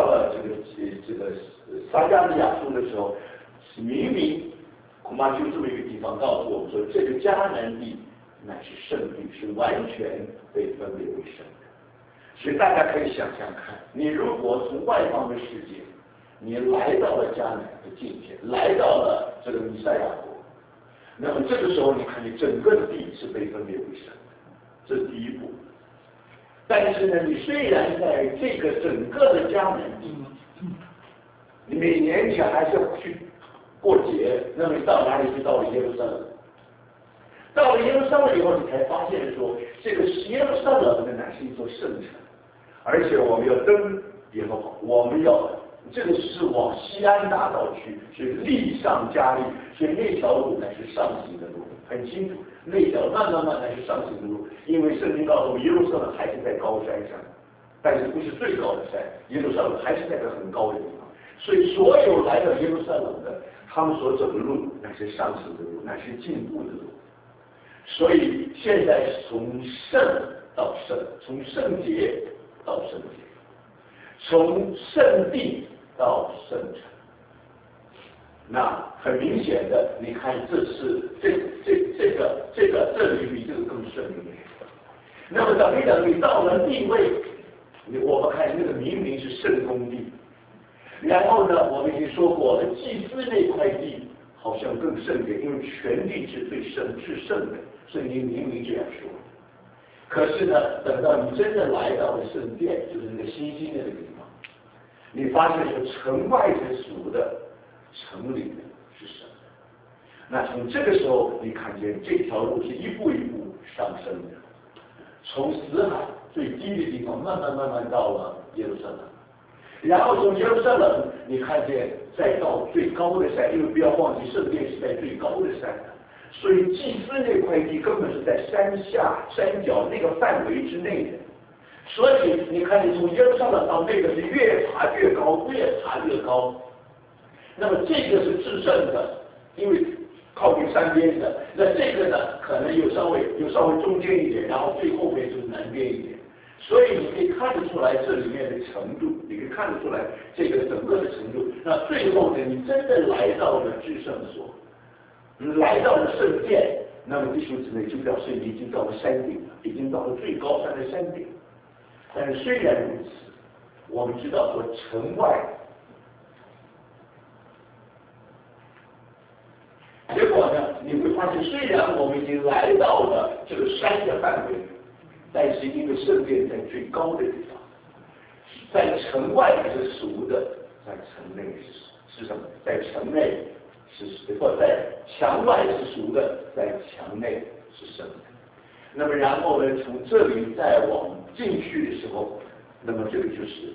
撒迦利亚书的时候，明明恐怕就这么一个地方告诉我们说，这个迦南地乃是圣地，是完全被分别为圣的。所以大家可以想想看，你如果从外邦的世界，你来到了迦南的境界，来到了这个弥赛亚国，那么这个时候你看，你整个的地是被分别为圣的，这是第一步。但是呢，你虽然在这个整个的迦南地，你每年你还是要去过节，那么你到哪里去？到了耶路撒冷。到了耶路撒冷以后，你才发现说，这个耶路撒冷呢，乃是一座圣城。而且我们要登耶和华，我们要这个是往西安大道去，是力上加力，所以那条路乃是上行的路，很清楚，那条慢慢乃是上行的路，因为圣经告诉我们，耶路撒冷还是在高山上，但是不是最高的山，耶路撒冷还是在个很高的地方，所以所有来到耶路撒冷的，他们所走的路乃是上行的路，乃是进步的路。所以现在从圣到圣，从圣洁到圣洁，从圣地到圣城。那很明显的，你看这是这里比这个更顺利。那么等你到了地位，我们看那个明明是圣公地，然后呢，我们已经说过了，祭司那块地好像更圣洁，因为全地是最圣至圣的。圣经明明这样说，可是呢，等到你真正来到了圣殿，就是那个新兴的那个地方，你发现说城外是属的，城里的是神的。那从这个时候，你看见这条路是一步一步上升的，从死海最低的地方慢慢到了耶路撒冷，然后从耶路撒冷，你看见再到最高的山，因为不要忘记圣殿是在最高的山。所以祭司那块地根本是在山下山脚那个范围之内的，所以你看，你从耶路撒冷到那个是越爬越高，越爬越高。那么这个是至圣的，因为靠近山边的。那这个呢，可能有稍微中间一点，然后最后面就是南边一点。 所以你可以看得出来这里面的程度，你可以看得出来这个整个的程度。那最后呢，你真的来到了至圣所，来到了圣殿，那么弟兄姊妹就表示你已经到了山顶了，已经到了最高山的山顶。但是虽然如此，我们知道说城外，结果呢，你会发现虽然我们已经来到了这个山的范围，但是因为圣殿在最高的地方，在城外是俗的，在城内是什么？在城内或在墙外是俗的，在墙内是圣的。那么然后呢，从这里再往进去的时候，那么这个就是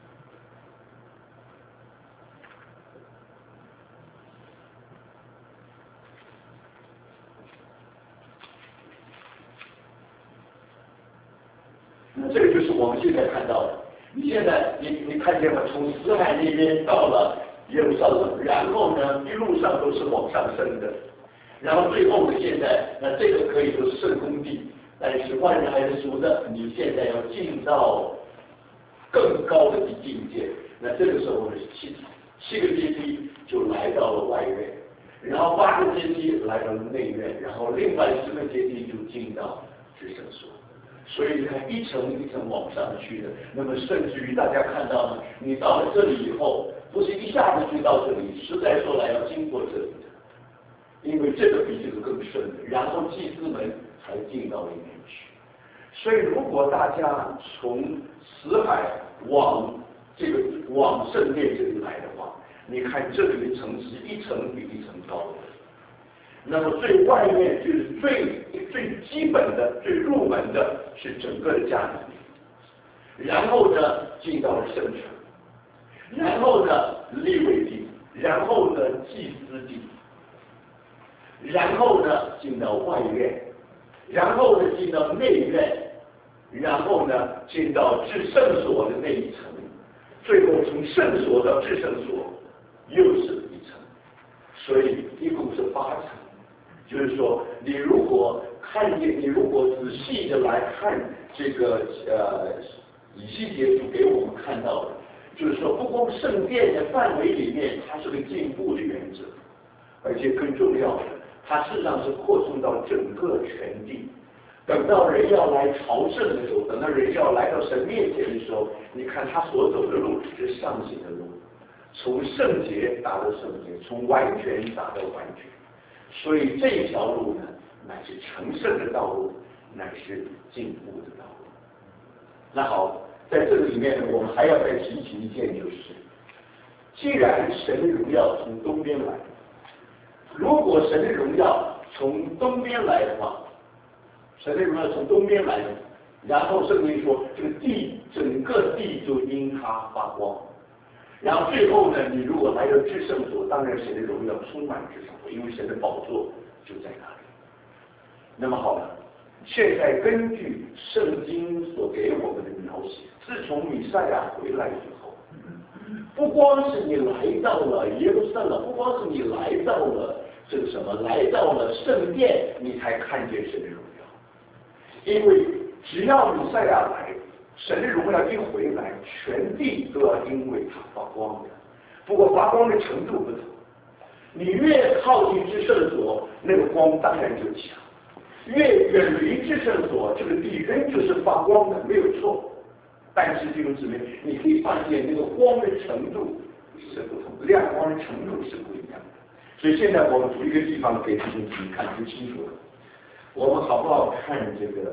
这个就是我们现在看到的。你现在你看见了，从死海那边到了耶路撒冷，然后呢一路上都是往上升的，然后最后呢现在那这个可以说是圣公地，但是万人还是俗的，你现在要进到更高的境界，那这个时候呢七个阶梯就来到了外院，然后8个阶梯来到了内院，然后另外10个阶梯就进到至圣所。所以你看一层一层往上去的，那么甚至于大家看到呢，你到了这里以后，不是一下子就到这里，实在说来要经过这里的，因为这个比这个更深的，然后祭司们才进到里面去。所以如果大家从死海往圣殿这里来的话，你看这里的层次一层比一层高的。那么最外面就是最基本的、最入门的是整个的迦南地，然后呢进到了圣城，然后呢利未地，然后呢祭司地，然后呢进到外院，然后呢进到内院，然后呢进到至圣所的那一层，最后从圣所到至圣所又是一层，所以一共是8层。就是说，你如果仔细的来看这个以西结书给我们看到的，就是说，不光圣殿的范围里面它是个进步的原则，而且更重要的，它事实上是扩充到整个全地。等到人要来朝圣的时候，等到人要来到神面前的时候，你看他所走的路是上行的路，从圣洁达到圣洁，从完全达到完全。所以这条路呢，乃是成圣的道路，乃是进步的道路。那好，在这个里面呢，我们还要再提起一件，就是既然神的荣耀从东边来，如果神的荣耀从东边来的话，神的荣耀从东边来的，然后圣经说这个地整个地就因它发光。然后最后呢，你如果来到至圣所，当然神的荣耀充满至圣所，因为神的宝座就在那里。那么好了，现在根据圣经所给我们的描写，自从弥赛亚回来以后，不光是你来到了耶路撒冷，不光是你来到了这个什么，来到了圣殿，你才看见神的荣耀。因为只要弥赛亚来，神的荣耀一回来，全地都要因为它发光的。不过发光的程度不同，你越靠近至圣所，那个光当然就强；越远离至圣所，这个地仍旧是发光的，没有错。但是弟兄姊妹，你可以发现那个光的程度是不同，亮光的程度是不一样的。所以现在我们从一个地方给弟兄姊妹看就清楚了。我们好不好看这个？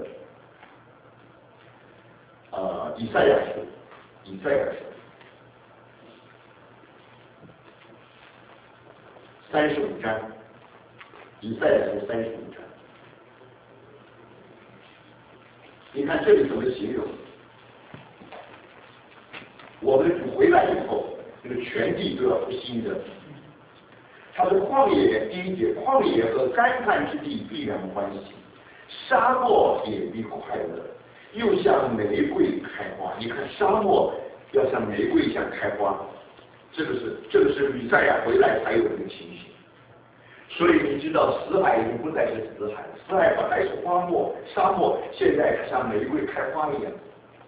以赛亚书35章，以赛亚书35章，你看这里怎么形容？我们主回来以后，这个全地都要复兴的。他说旷野，第1节，旷野和干旱之地必然欢喜，沙漠也必快乐。又像玫瑰开花，你看沙漠要像玫瑰一样开花，这个是弥赛亚回来才有这个情形。所以你知道死海已经不再是死海了，死海本来是荒漠沙漠，现在像玫瑰开花一样。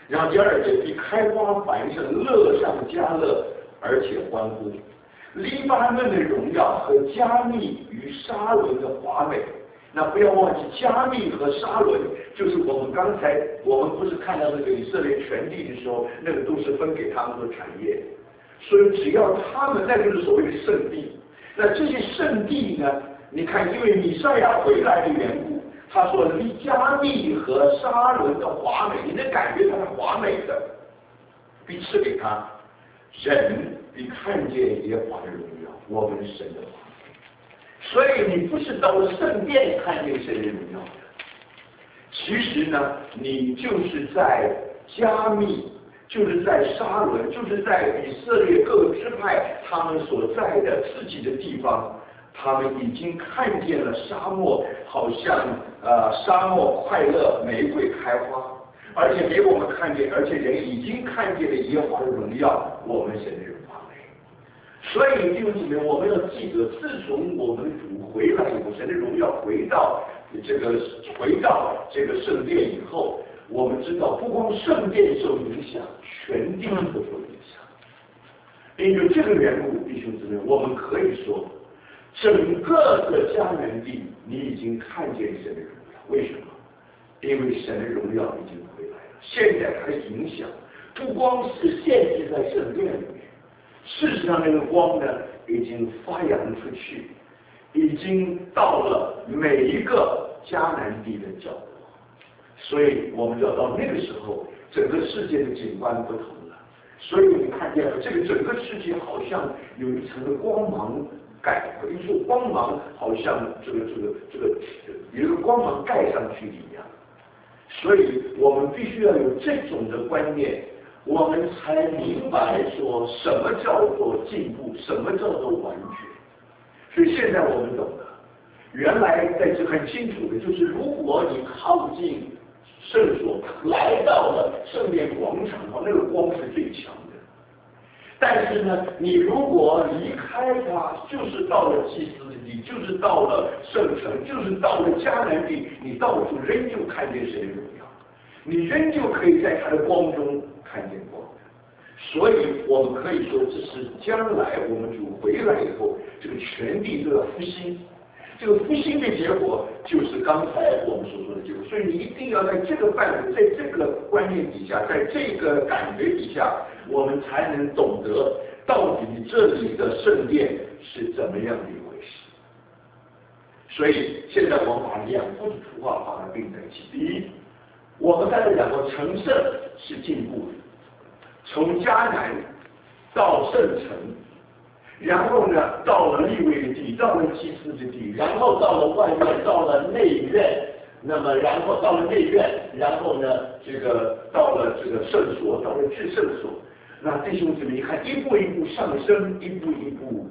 然后第二节，必开花繁盛，乐上加乐，而且欢呼。黎巴嫩的荣耀和加密与沙伦的华美。那不要忘记，加密和沙伦就是我们刚才不是看到那个以色列全地的时候，那个都是分给他们的产业。所以只要他们，那就是所谓的圣地。那这些圣地呢，你看，因为弥赛亚回来的缘故，他说加密和沙伦的华美，你能感觉它是华美的，必赐给他。人必看见耶和华的荣耀，我们神的华美。所以你不是到了圣殿看见神的荣耀的，其实呢，你就是在加密，就是在沙伦，就是在以色列各个支派他们所在的自己的地方，他们已经看见了沙漠，好像沙漠快乐，玫瑰开花。而且给我们看见，而且人已经看见了耶和华的荣耀，我们神的华美。所以弟兄姊妹，我们要记得，自从我们主回来以后，神的荣耀回到这个圣殿以后，我们知道，不光圣殿受影响，全地都受影响。因为这个缘故，弟兄姊妹，我们可以说，整个的迦南地，你已经看见神的荣耀。为什么？因为神的荣耀已经回来了，现在它的影响不光是限制在圣殿里面，事实上那个光呢已经发扬出去，已经到了每一个迦南地的角落。所以我们要到那个时候，整个世界的景观不同了。所以你看见了，这个整个世界好像有一层的光芒盖，一束光芒好像这个有一个光芒盖上去一样。所以我们必须要有这种的观念，我们才明白说什么叫做进步，什么叫做完全。所以现在我们懂了，原来在这很清楚的就是，如果你靠近圣所，来到了圣殿广场上，那个光是最强的。但是呢，你如果离开它，就是到了祭司地，就是到了圣城，就是到了迦南地，你到处仍旧看见神的荣耀，你仍旧可以在他的光中看见光的。所以我们可以说，这是将来我们主回来以后，这个全地都要复兴。这个复兴的结果就是刚才我们所说的结果。所以你一定要在这个范围，在这个观念底下，在这个感觉底下，我们才能懂得到底这里的圣殿是怎么样的一回事。所以现在我们把两幅的图画把它并在一起。第一，我们刚才讲过，成圣是进步的，从迦南到圣城，然后呢，到了利未的地，到了祭司的地，然后到了外院，到了内院，那么然后到了内院，然后呢，到了这个圣所，到了至圣所。那弟兄姊妹，你看，一步一步上升，一步一步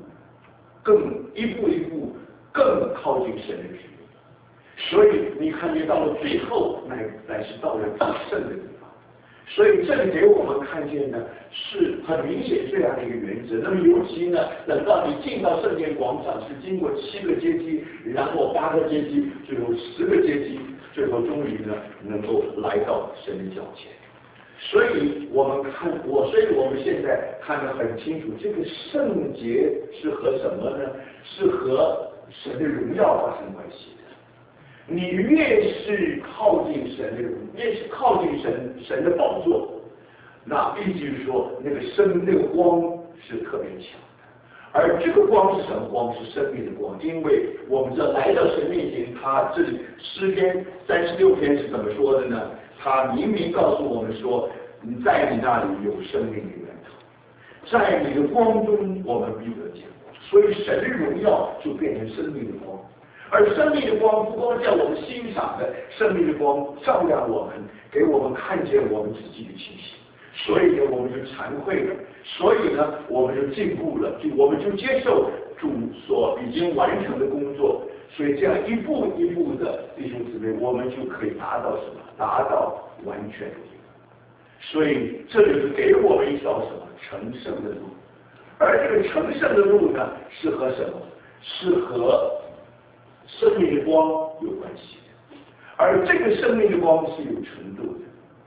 更靠近神的旨意。所以你看见到了最后，乃是到了至圣的地方。所以这里给我们看见呢，是很明显这样的一个原则。那么尤其呢，等到你进到圣殿广场，是经过7个阶梯，然后8个阶梯，最后10个阶梯，最后终于呢能够来到神的脚前。所以我们现在看得很清楚，这个圣洁是和什么呢？是和神的荣耀发生关系的。你越是靠近神的荣，越是靠近神的宝座，那必须说那个光是特别强的。而这个光是什么光？是生命的光。因为我们知道来到神面前，他这里诗篇36篇是怎么说的呢？他明明告诉我们说，在你那里有生命的源头，在你的光中我们必得见光。所以神的荣耀就变成生命的光。而生命的光不光叫我们欣赏的，生命的光照亮我们，给我们看见我们自己的情形。所以呢，我们就惭愧了，所以呢，我们就进步了，我们就接受主所已经完成的工作。所以这样一步一步的，弟兄姊妹，我们就可以达到什么？达到完全的地步。所以这就是给我们一条什么成圣的路。而这个成圣的路呢，是和什么？是和生命的光有关系的。而这个生命的光是有程度的。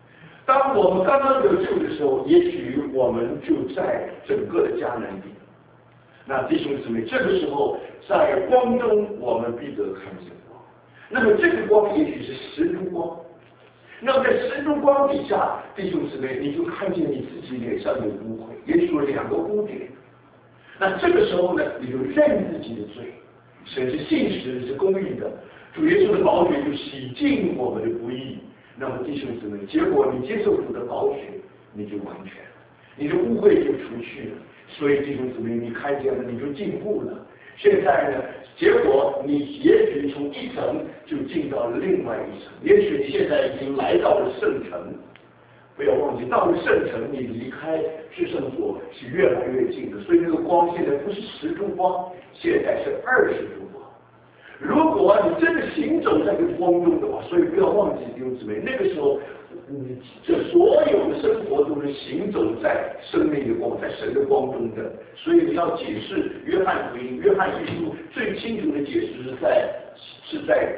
当我们刚刚得救的时候，也许我们就在整个的迦南地。那弟兄姊妹，这个时候在光中，我们必得看见光。那么这个光也许是十足光。那么在十足光底下，弟兄姊妹，你就看见你自己脸上有污秽，也许有两个污点。那这个时候呢，你就认自己的罪，神是信实是公义的，主耶稣的宝血就洗净我们的不义。那么弟兄姊妹，结果你接受主的宝血，你就完全了，你的污秽就除去了。所以弟兄姊妹，你看见了，你就进步了。现在呢，结果你也许从一层就进到了另外一层，也许你现在已经来到了圣城。不要忘记，到了圣城，你离开至圣所是越来越近的。所以那个光现在不是10度光，现在是20度光。如果你真的行走在这个光中的话，所以不要忘记弟兄姊妹，那个时候，这所有的生活都是行走在生命的光，在神的光中的。所以你要解释约翰福音、约翰一书最清楚的解释是在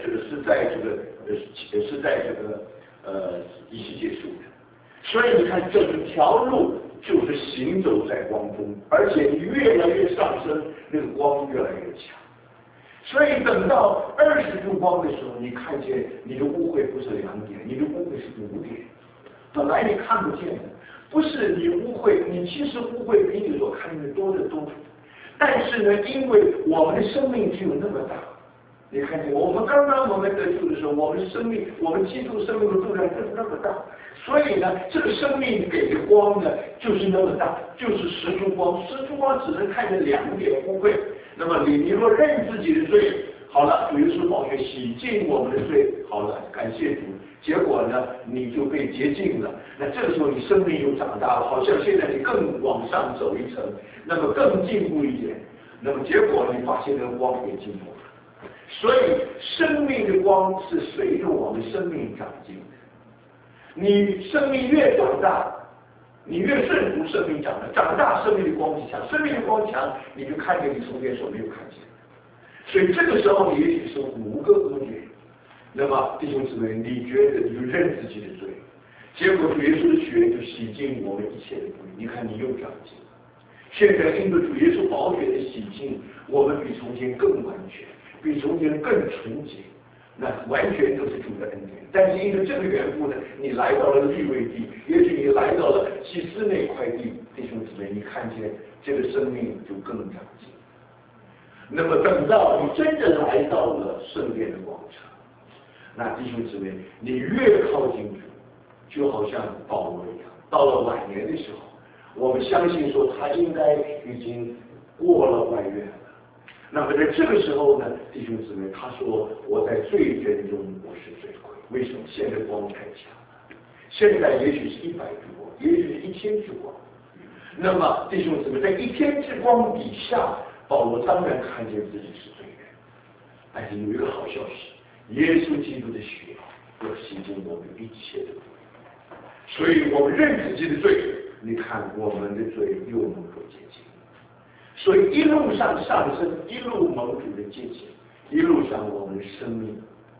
一起结束的。所以你看，整条路就是行走在光中，而且你越来越上升，那个光越来越强。所以等到20度光的时候，你看见你的污秽不是2点，你的污秽是5点。本来你看不见的，不是你污秽，你其实污秽比你所看见的多得多。但是呢，因为我们的生命只有那么大，你看见我们刚刚我们得救的时候，我们生命，我们基督生命的重量就是那么大。所以呢，这个生命给的光呢，就是那么大，就是10度光。10度光只能看见2点污秽。那么你若认自己的罪，好了，主耶稣宝血洗净我们的罪，好了，感谢主。结果呢，你就被洁净了。那这个时候你生命又长大了，好像现在你更往上走一层，那么更进步一点。那么结果你发现那个光也进步了。所以生命的光是随着我们生命长进的。你生命越长大，你越顺服，生命长大，生命的光强，生命的光强，你就看见你从前所没有看见。所以这个时候你也许是5个污点。那么弟兄姊妹，你觉得你就认自己的罪，结果主耶稣的血就洗净我们一切的不义。你看你又长进。现在因着主耶稣宝血的洗净，我们比从前更完全，比从前更纯洁。那完全都是主的恩典。但是因为这个缘故呢，你来到了利未地，也许你来到了祭司那块地，弟兄姊妹，你看见这个生命就更长进。那么等到你真正来到了圣殿的广场，那弟兄姊妹，你越靠近主，就好像保罗一样，到了晚年的时候，我们相信说他应该已经过了外院了。那么在这个时候呢，弟兄姊妹，他说我在罪人中我是罪魁。为什么？现在光太强了，现在也许是100之光，也许是1000之光。那么弟兄姊妹，在1000之光底下，保罗当然看见自己是罪人。但是有一个好消息，耶稣基督的血要洗净我们一切的罪。所以我们认自己的罪，你看我们的罪又能够洁净。所以一路上上升，一路蒙主的接近，一路上我们的生命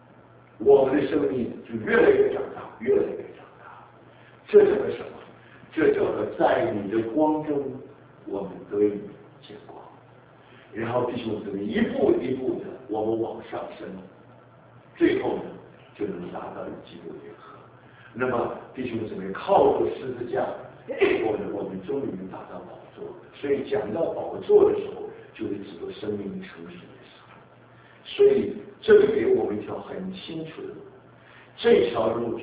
就越来越长大，越来越长大。这叫做什么？这叫做在你的光中，我们得以见光。然后弟兄姊妹，一步一步的我们往上升，最后呢就能达到与基督联合。那么弟兄姊妹，靠着十字架，我们终于达到宝座。所以讲到宝座的时候，就是指着生命成熟的时候。所以这里给我们一条很清楚的路，这条路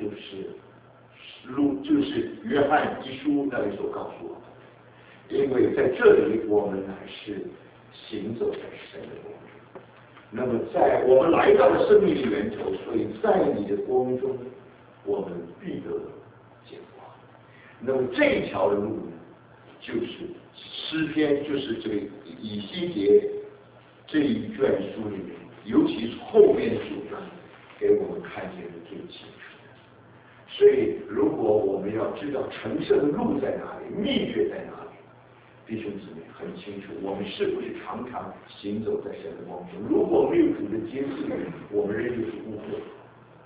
就是约翰一书那里所告诉我们的。因为在这里我们乃是行走在神的光中。那么在我们来到了生命的源头，所以在你的光中，我们必得见光。那么这一条路呢，就是诗篇，就是这个以西结这一卷书里面，尤其是后面9章给我们看见的最清楚的。所以如果我们要知道成圣的路在哪里，秘诀在哪里，弟兄姊妹很清楚，我们是不是常常行走在神的光中？如果没有主的接触，我们仍旧是污秽。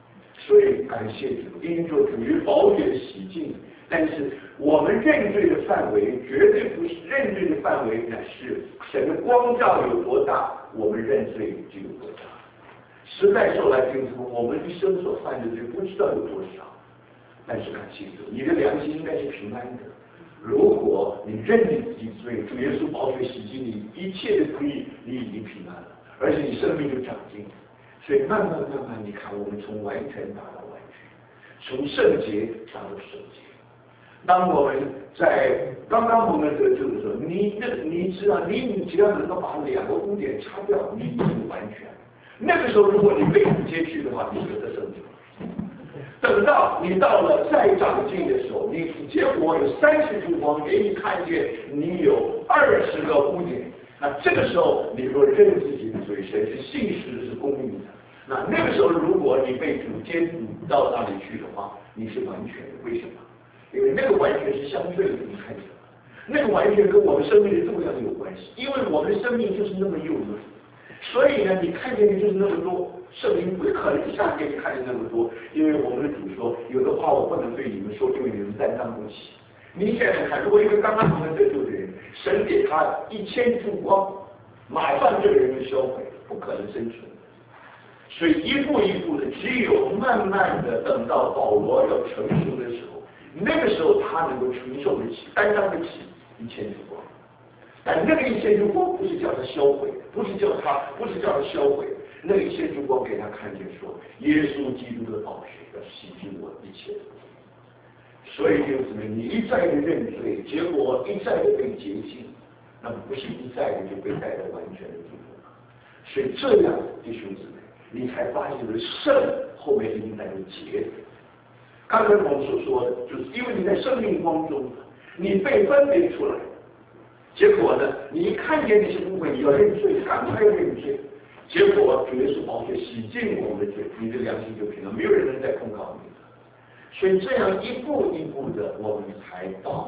所以感谢主，因着主于宝血的洗净。但是我们认罪的范围绝对不是认罪的范围，乃是神的光照有多大，我们认罪就有多大。实在说来，弟兄姊妹，我们一生所犯的罪不知道有多少，但是感谢主，你的良心应该是平安的。如果你认你自己罪，主耶稣宝血洗净你一切的不义，你已经平安了，而且你生命就长进。所以慢慢，你看我们从完全达到完全，从圣洁达到圣洁。当我们在刚刚蒙了得救的时候，你知道，你只要能够把2个污点擦掉，你已经完全。那个时候，如果你被接去的话，你就得圣洁。等到你到了再长进的时候，你结果有30束光给你看见，你有20个污点。那这个时候，你若认自己的罪，神是信实是公义的。那个时候，如果你被主接到那里去的话，你是完全的。为什么？因为那个完全是相对的，你看见了，那个完全跟我们生命的重量有关系，因为我们的生命就是那么幼嫩，所以呢，你看见的就是那么多，圣灵不可能一下给你看见那么多，因为我们的主说，有的话我不能对你们说，因为你们担当不起。你想想看，如果一个刚刚蒙得救的人，神给他1000束光，马上这个人就销毁，不可能生存。所以一步一步的，只有慢慢的等到保罗要成熟的时候，那个时候他能够承受得起、担当得起1000束光。但那个1000束光不是叫他销毁，不是叫他销毁，那个1000束光给他看见说，耶稣基督的宝血要洗净我一切的罪。所以弟兄姊妹，你一再的认罪，结果一再的被洁净，那么不是一再的就被带到完全的地步了。所以这样，弟兄姊妹，你才发现了圣后面一定带有洁。刚才我们所说的，就是因为你在生命光中，你被分别出来，结果呢，你一看见那些部分，你要认罪，赶快要认罪。结果主耶稣宝血洗净我们的罪，你的良心就平了，没有人能再控告你了。所以这样一步一步的，我们才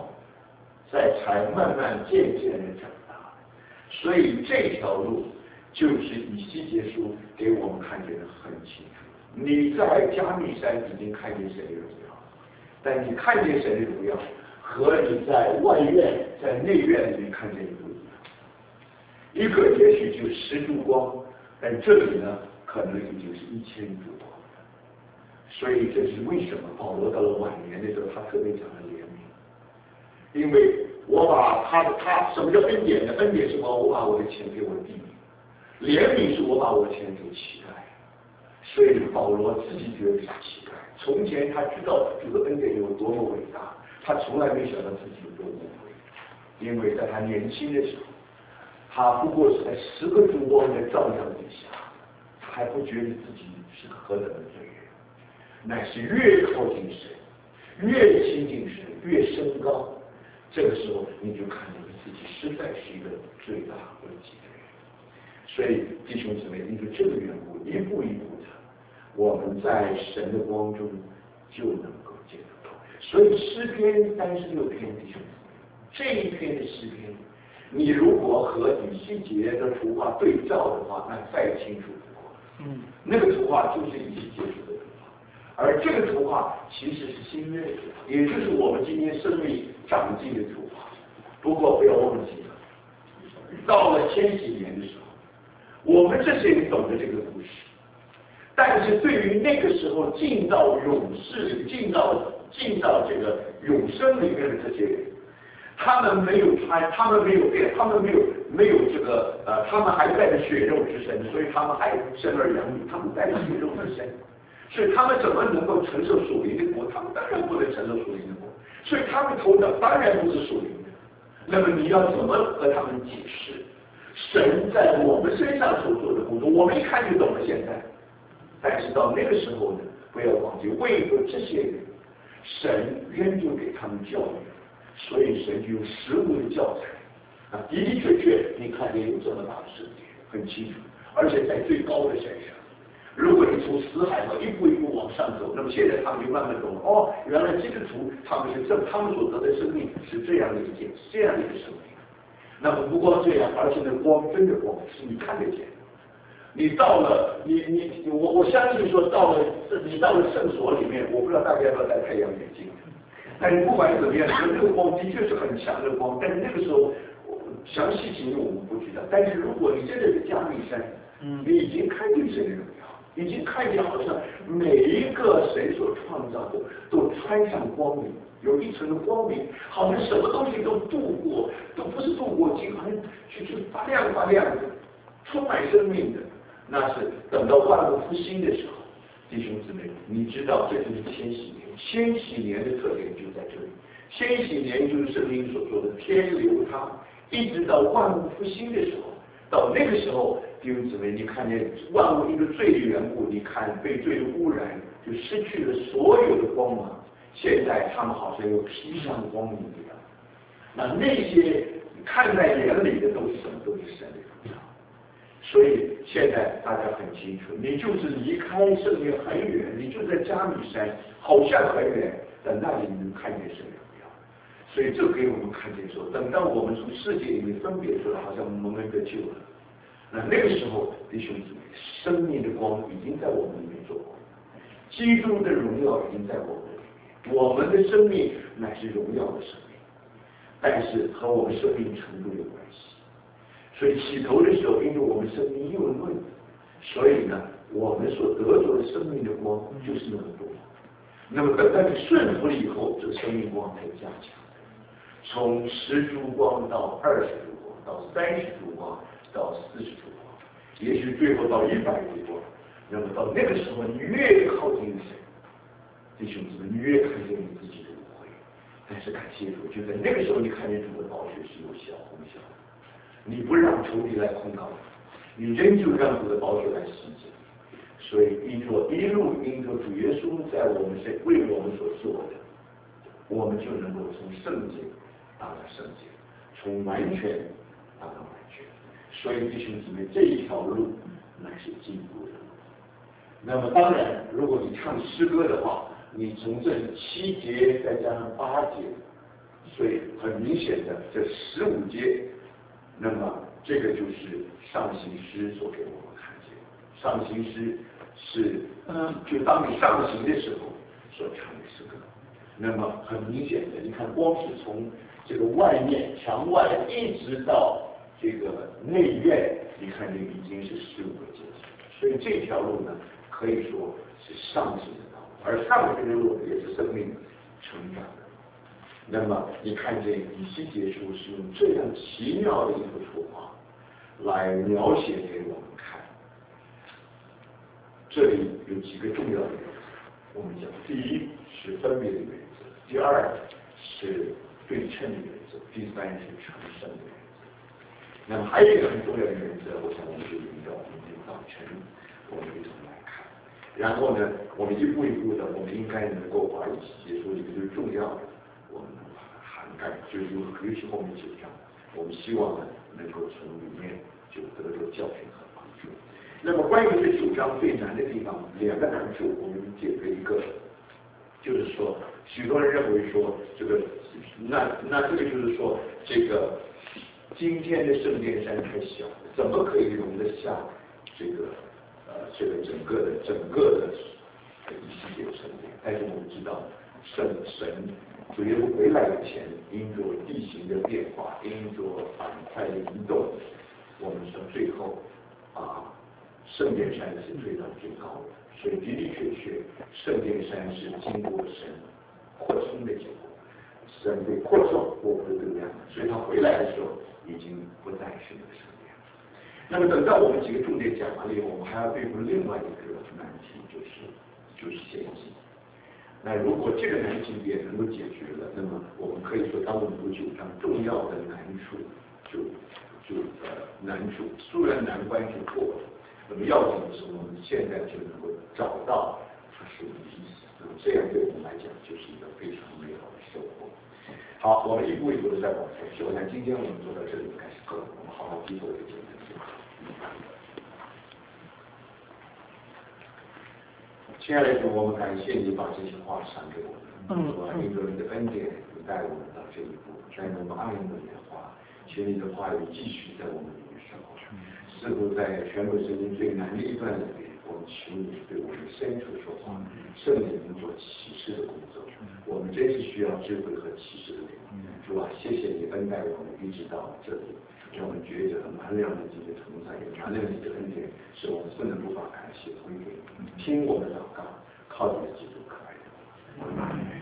慢慢渐渐的长大。所以这条路就是以西结书给我们看见的很清楚。你在加密山已经看见神的荣耀，但你看见神的荣耀和你在外院、在内院里面看见的不一样。一个也许就10束光，但这里呢，可能已经是1000束光。所以这是为什么保罗到了晚年的时候，他特别讲了怜悯，因为我把他什么叫恩典呢？恩典是我把我的钱给我弟弟，怜悯是我把我的钱给乞丐。所以保罗自己觉得是乞丐。从前他知道这个恩典有多么伟大，他从来没想到自己有多误会，因为在他年轻的时候，他不过是在10个烛光的照亮底下，他还不觉得自己是个何等的罪人。乃是越靠近神，越亲近神，越升高，这个时候你就看到你自己实在是一个最大危机的人。所以弟兄姊妹，因为这个缘故，一步一步的，我们在神的光中就能够见得到。所以诗篇36篇，弟兄姊妹，这一篇的诗篇，你如果和以西结的图画对照的话，那再清楚不过。那个图画就是以西结说的。而这个图画其实是新约的图画，也就是我们今天生命长进的图画。不过不要忘记了，到了千禧年的时候，我们这些人懂得这个故事，但是对于那个时候进到永世、进到这个永生里面的这些人，他们没有穿，他们没有变，他们没有这个他们还带着血肉之身，所以他们还生儿养女，他们带着血肉之身。所以他们怎么能够承受属灵的国？他们当然不能承受属灵的国，所以他们头脑当然不是属灵的。那么你要怎么和他们解释神在我们身上所做的工作？我们一看就懂了现在，但是到那个时候呢，不要忘记，为了这些人，神仍旧给他们教育，所以神就用实物的教材的的确确，你看见有这么大的世界，很清楚，而且在最高的山上。如果你从死海一步一步往上走，那么现在他们就慢慢懂了。哦，原来基督徒他们所得的生命是这样的一件，这样的一个生命。那么不光这样，而且那光真的光是你看得见的。 你到了我相信说到了你到了圣所里面，我不知道大家要不要戴太阳眼镜，但是不管怎么样，那个光的确是很强的光，但是那个时候详细情况我们不知道。但是如果你真的是加密山，你已经看见神的荣耀，已经看见好像每一个神所创造的都穿上光明，有一层的光明，好像什么东西都度过，都不是度过境，好像去发亮发亮的，充满生命的。那是等到万物复兴的时候，弟兄姊妹，你知道这就是千禧年。千禧年的特点就在这里，千禧年就是圣经所说的天流淌，一直到万物复兴的时候。到那个时候，弟兄姊妹，你看见万物因为罪的缘故，你看被罪的污染，就失去了所有的光芒。现在他们好像又披上光明一样。那些看在眼里的都是什么？都是神的荣耀。所以现在大家很清楚，你就是离开圣殿很远，你就在加密山，好像很远，但那里你能看见神的荣耀。所以这给我们看见说，等到我们从世界里面分别出来，好像我们得救了。那个时候，弟兄姊妹，生命的光已经在我们里面做工，基督的荣耀已经在我们里面，我们的生命乃是荣耀的生命，但是和我们生命程度有关系。所以起头的时候，因为我们生命幼嫩，所以呢，我们所得着的生命的光就是那么多。那么等到你顺服了以后，这个生命光才加强，从10烛光到20烛光，到30烛光，到40烛光，也许最后到100烛光。那么到那个时候，你越靠近神，弟兄姊妹，你越看见你自己的污秽。但是感谢主，就在那个时候，你看见主的宝血是有效功效的。你不让仇敌来控告你，你仍旧让主的宝血来洗净。所以因着主耶稣在我们身为我们所做的，我们就能够从圣洁达到圣洁，从完全达到完全。所以弟兄姊妹，这一条路乃是进步的路。那么当然，如果你唱诗歌的话，你从这7节再加上8节，所以很明显的这15节。那么这个就是上行诗所给我们看见，上行诗是就当你上行的时候所唱的诗歌。那么很明显的，你看光是从这个外面墙外一直到这个内院，你看这已经是15个阶级。所以这条路呢，可以说是上行的道路，而上行的路也是生命成长的。那么你看见以西结书是用这样奇妙的一幅图画来描写给我们看。这里有几个重要的原则，我们讲，第一是分别的原则，第二是对称的原则，第三是成圣的原则。那么还有一个很重要的原则，我想我们就引导明天早晨我们一同来看。然后呢，我们一步一步的，我们应该能够把以西结书里面最重要的，我们能把它涵盖，就是尤其后面9章，我们希望呢能够从里面就得到教训和帮助。那么关于这9章最难的地方，2个难处，我们解决一个，就是说，许多人认为说这个，那这个就是说，这个今天的圣殿山太小，怎么可以容得下这个整个的以西结圣殿？但是我们知道，神主耶稣回来以前，因着地形的变化，因着板块的移动，我们说最后圣殿山是最高最高的，所以的的确确，圣殿山是经过神扩充的结果。神被扩充，我们的力量，所以他回来的时候已经不再是那个圣殿。那么等到我们几个重点讲完了以后，我们还要对付另外一个难题，就是献祭。那如果这个难题也能够解决了，那么我们可以说，当我们读9章重要的难处难处，虽然难关就过了，那么要紧的是我们现在就能够找到它是有意思，那么这样对我们来讲就是一个非常美好的收获。好，我们一步一步的在往前走。那今天我们做到这里开始够了，我们好好低头就结束。 亲爱的主，我们感谢你把这些话传给我们，主啊，因着你的恩典，你带我们到这一步，带我们爱慕你的话，求你的话语继续在我们里面生活。似乎在全部圣经最难的一段里面，我们求你对我们深处说话，圣灵做启示的工作，我们真是需要智慧和启示的灵。主啊，谢谢你恩待我们一直到这里，让我们觉得满了你的同在，满了你的恩典，使我们不能不把感谢归给你。听我们的祷告，靠你的基督可爱的。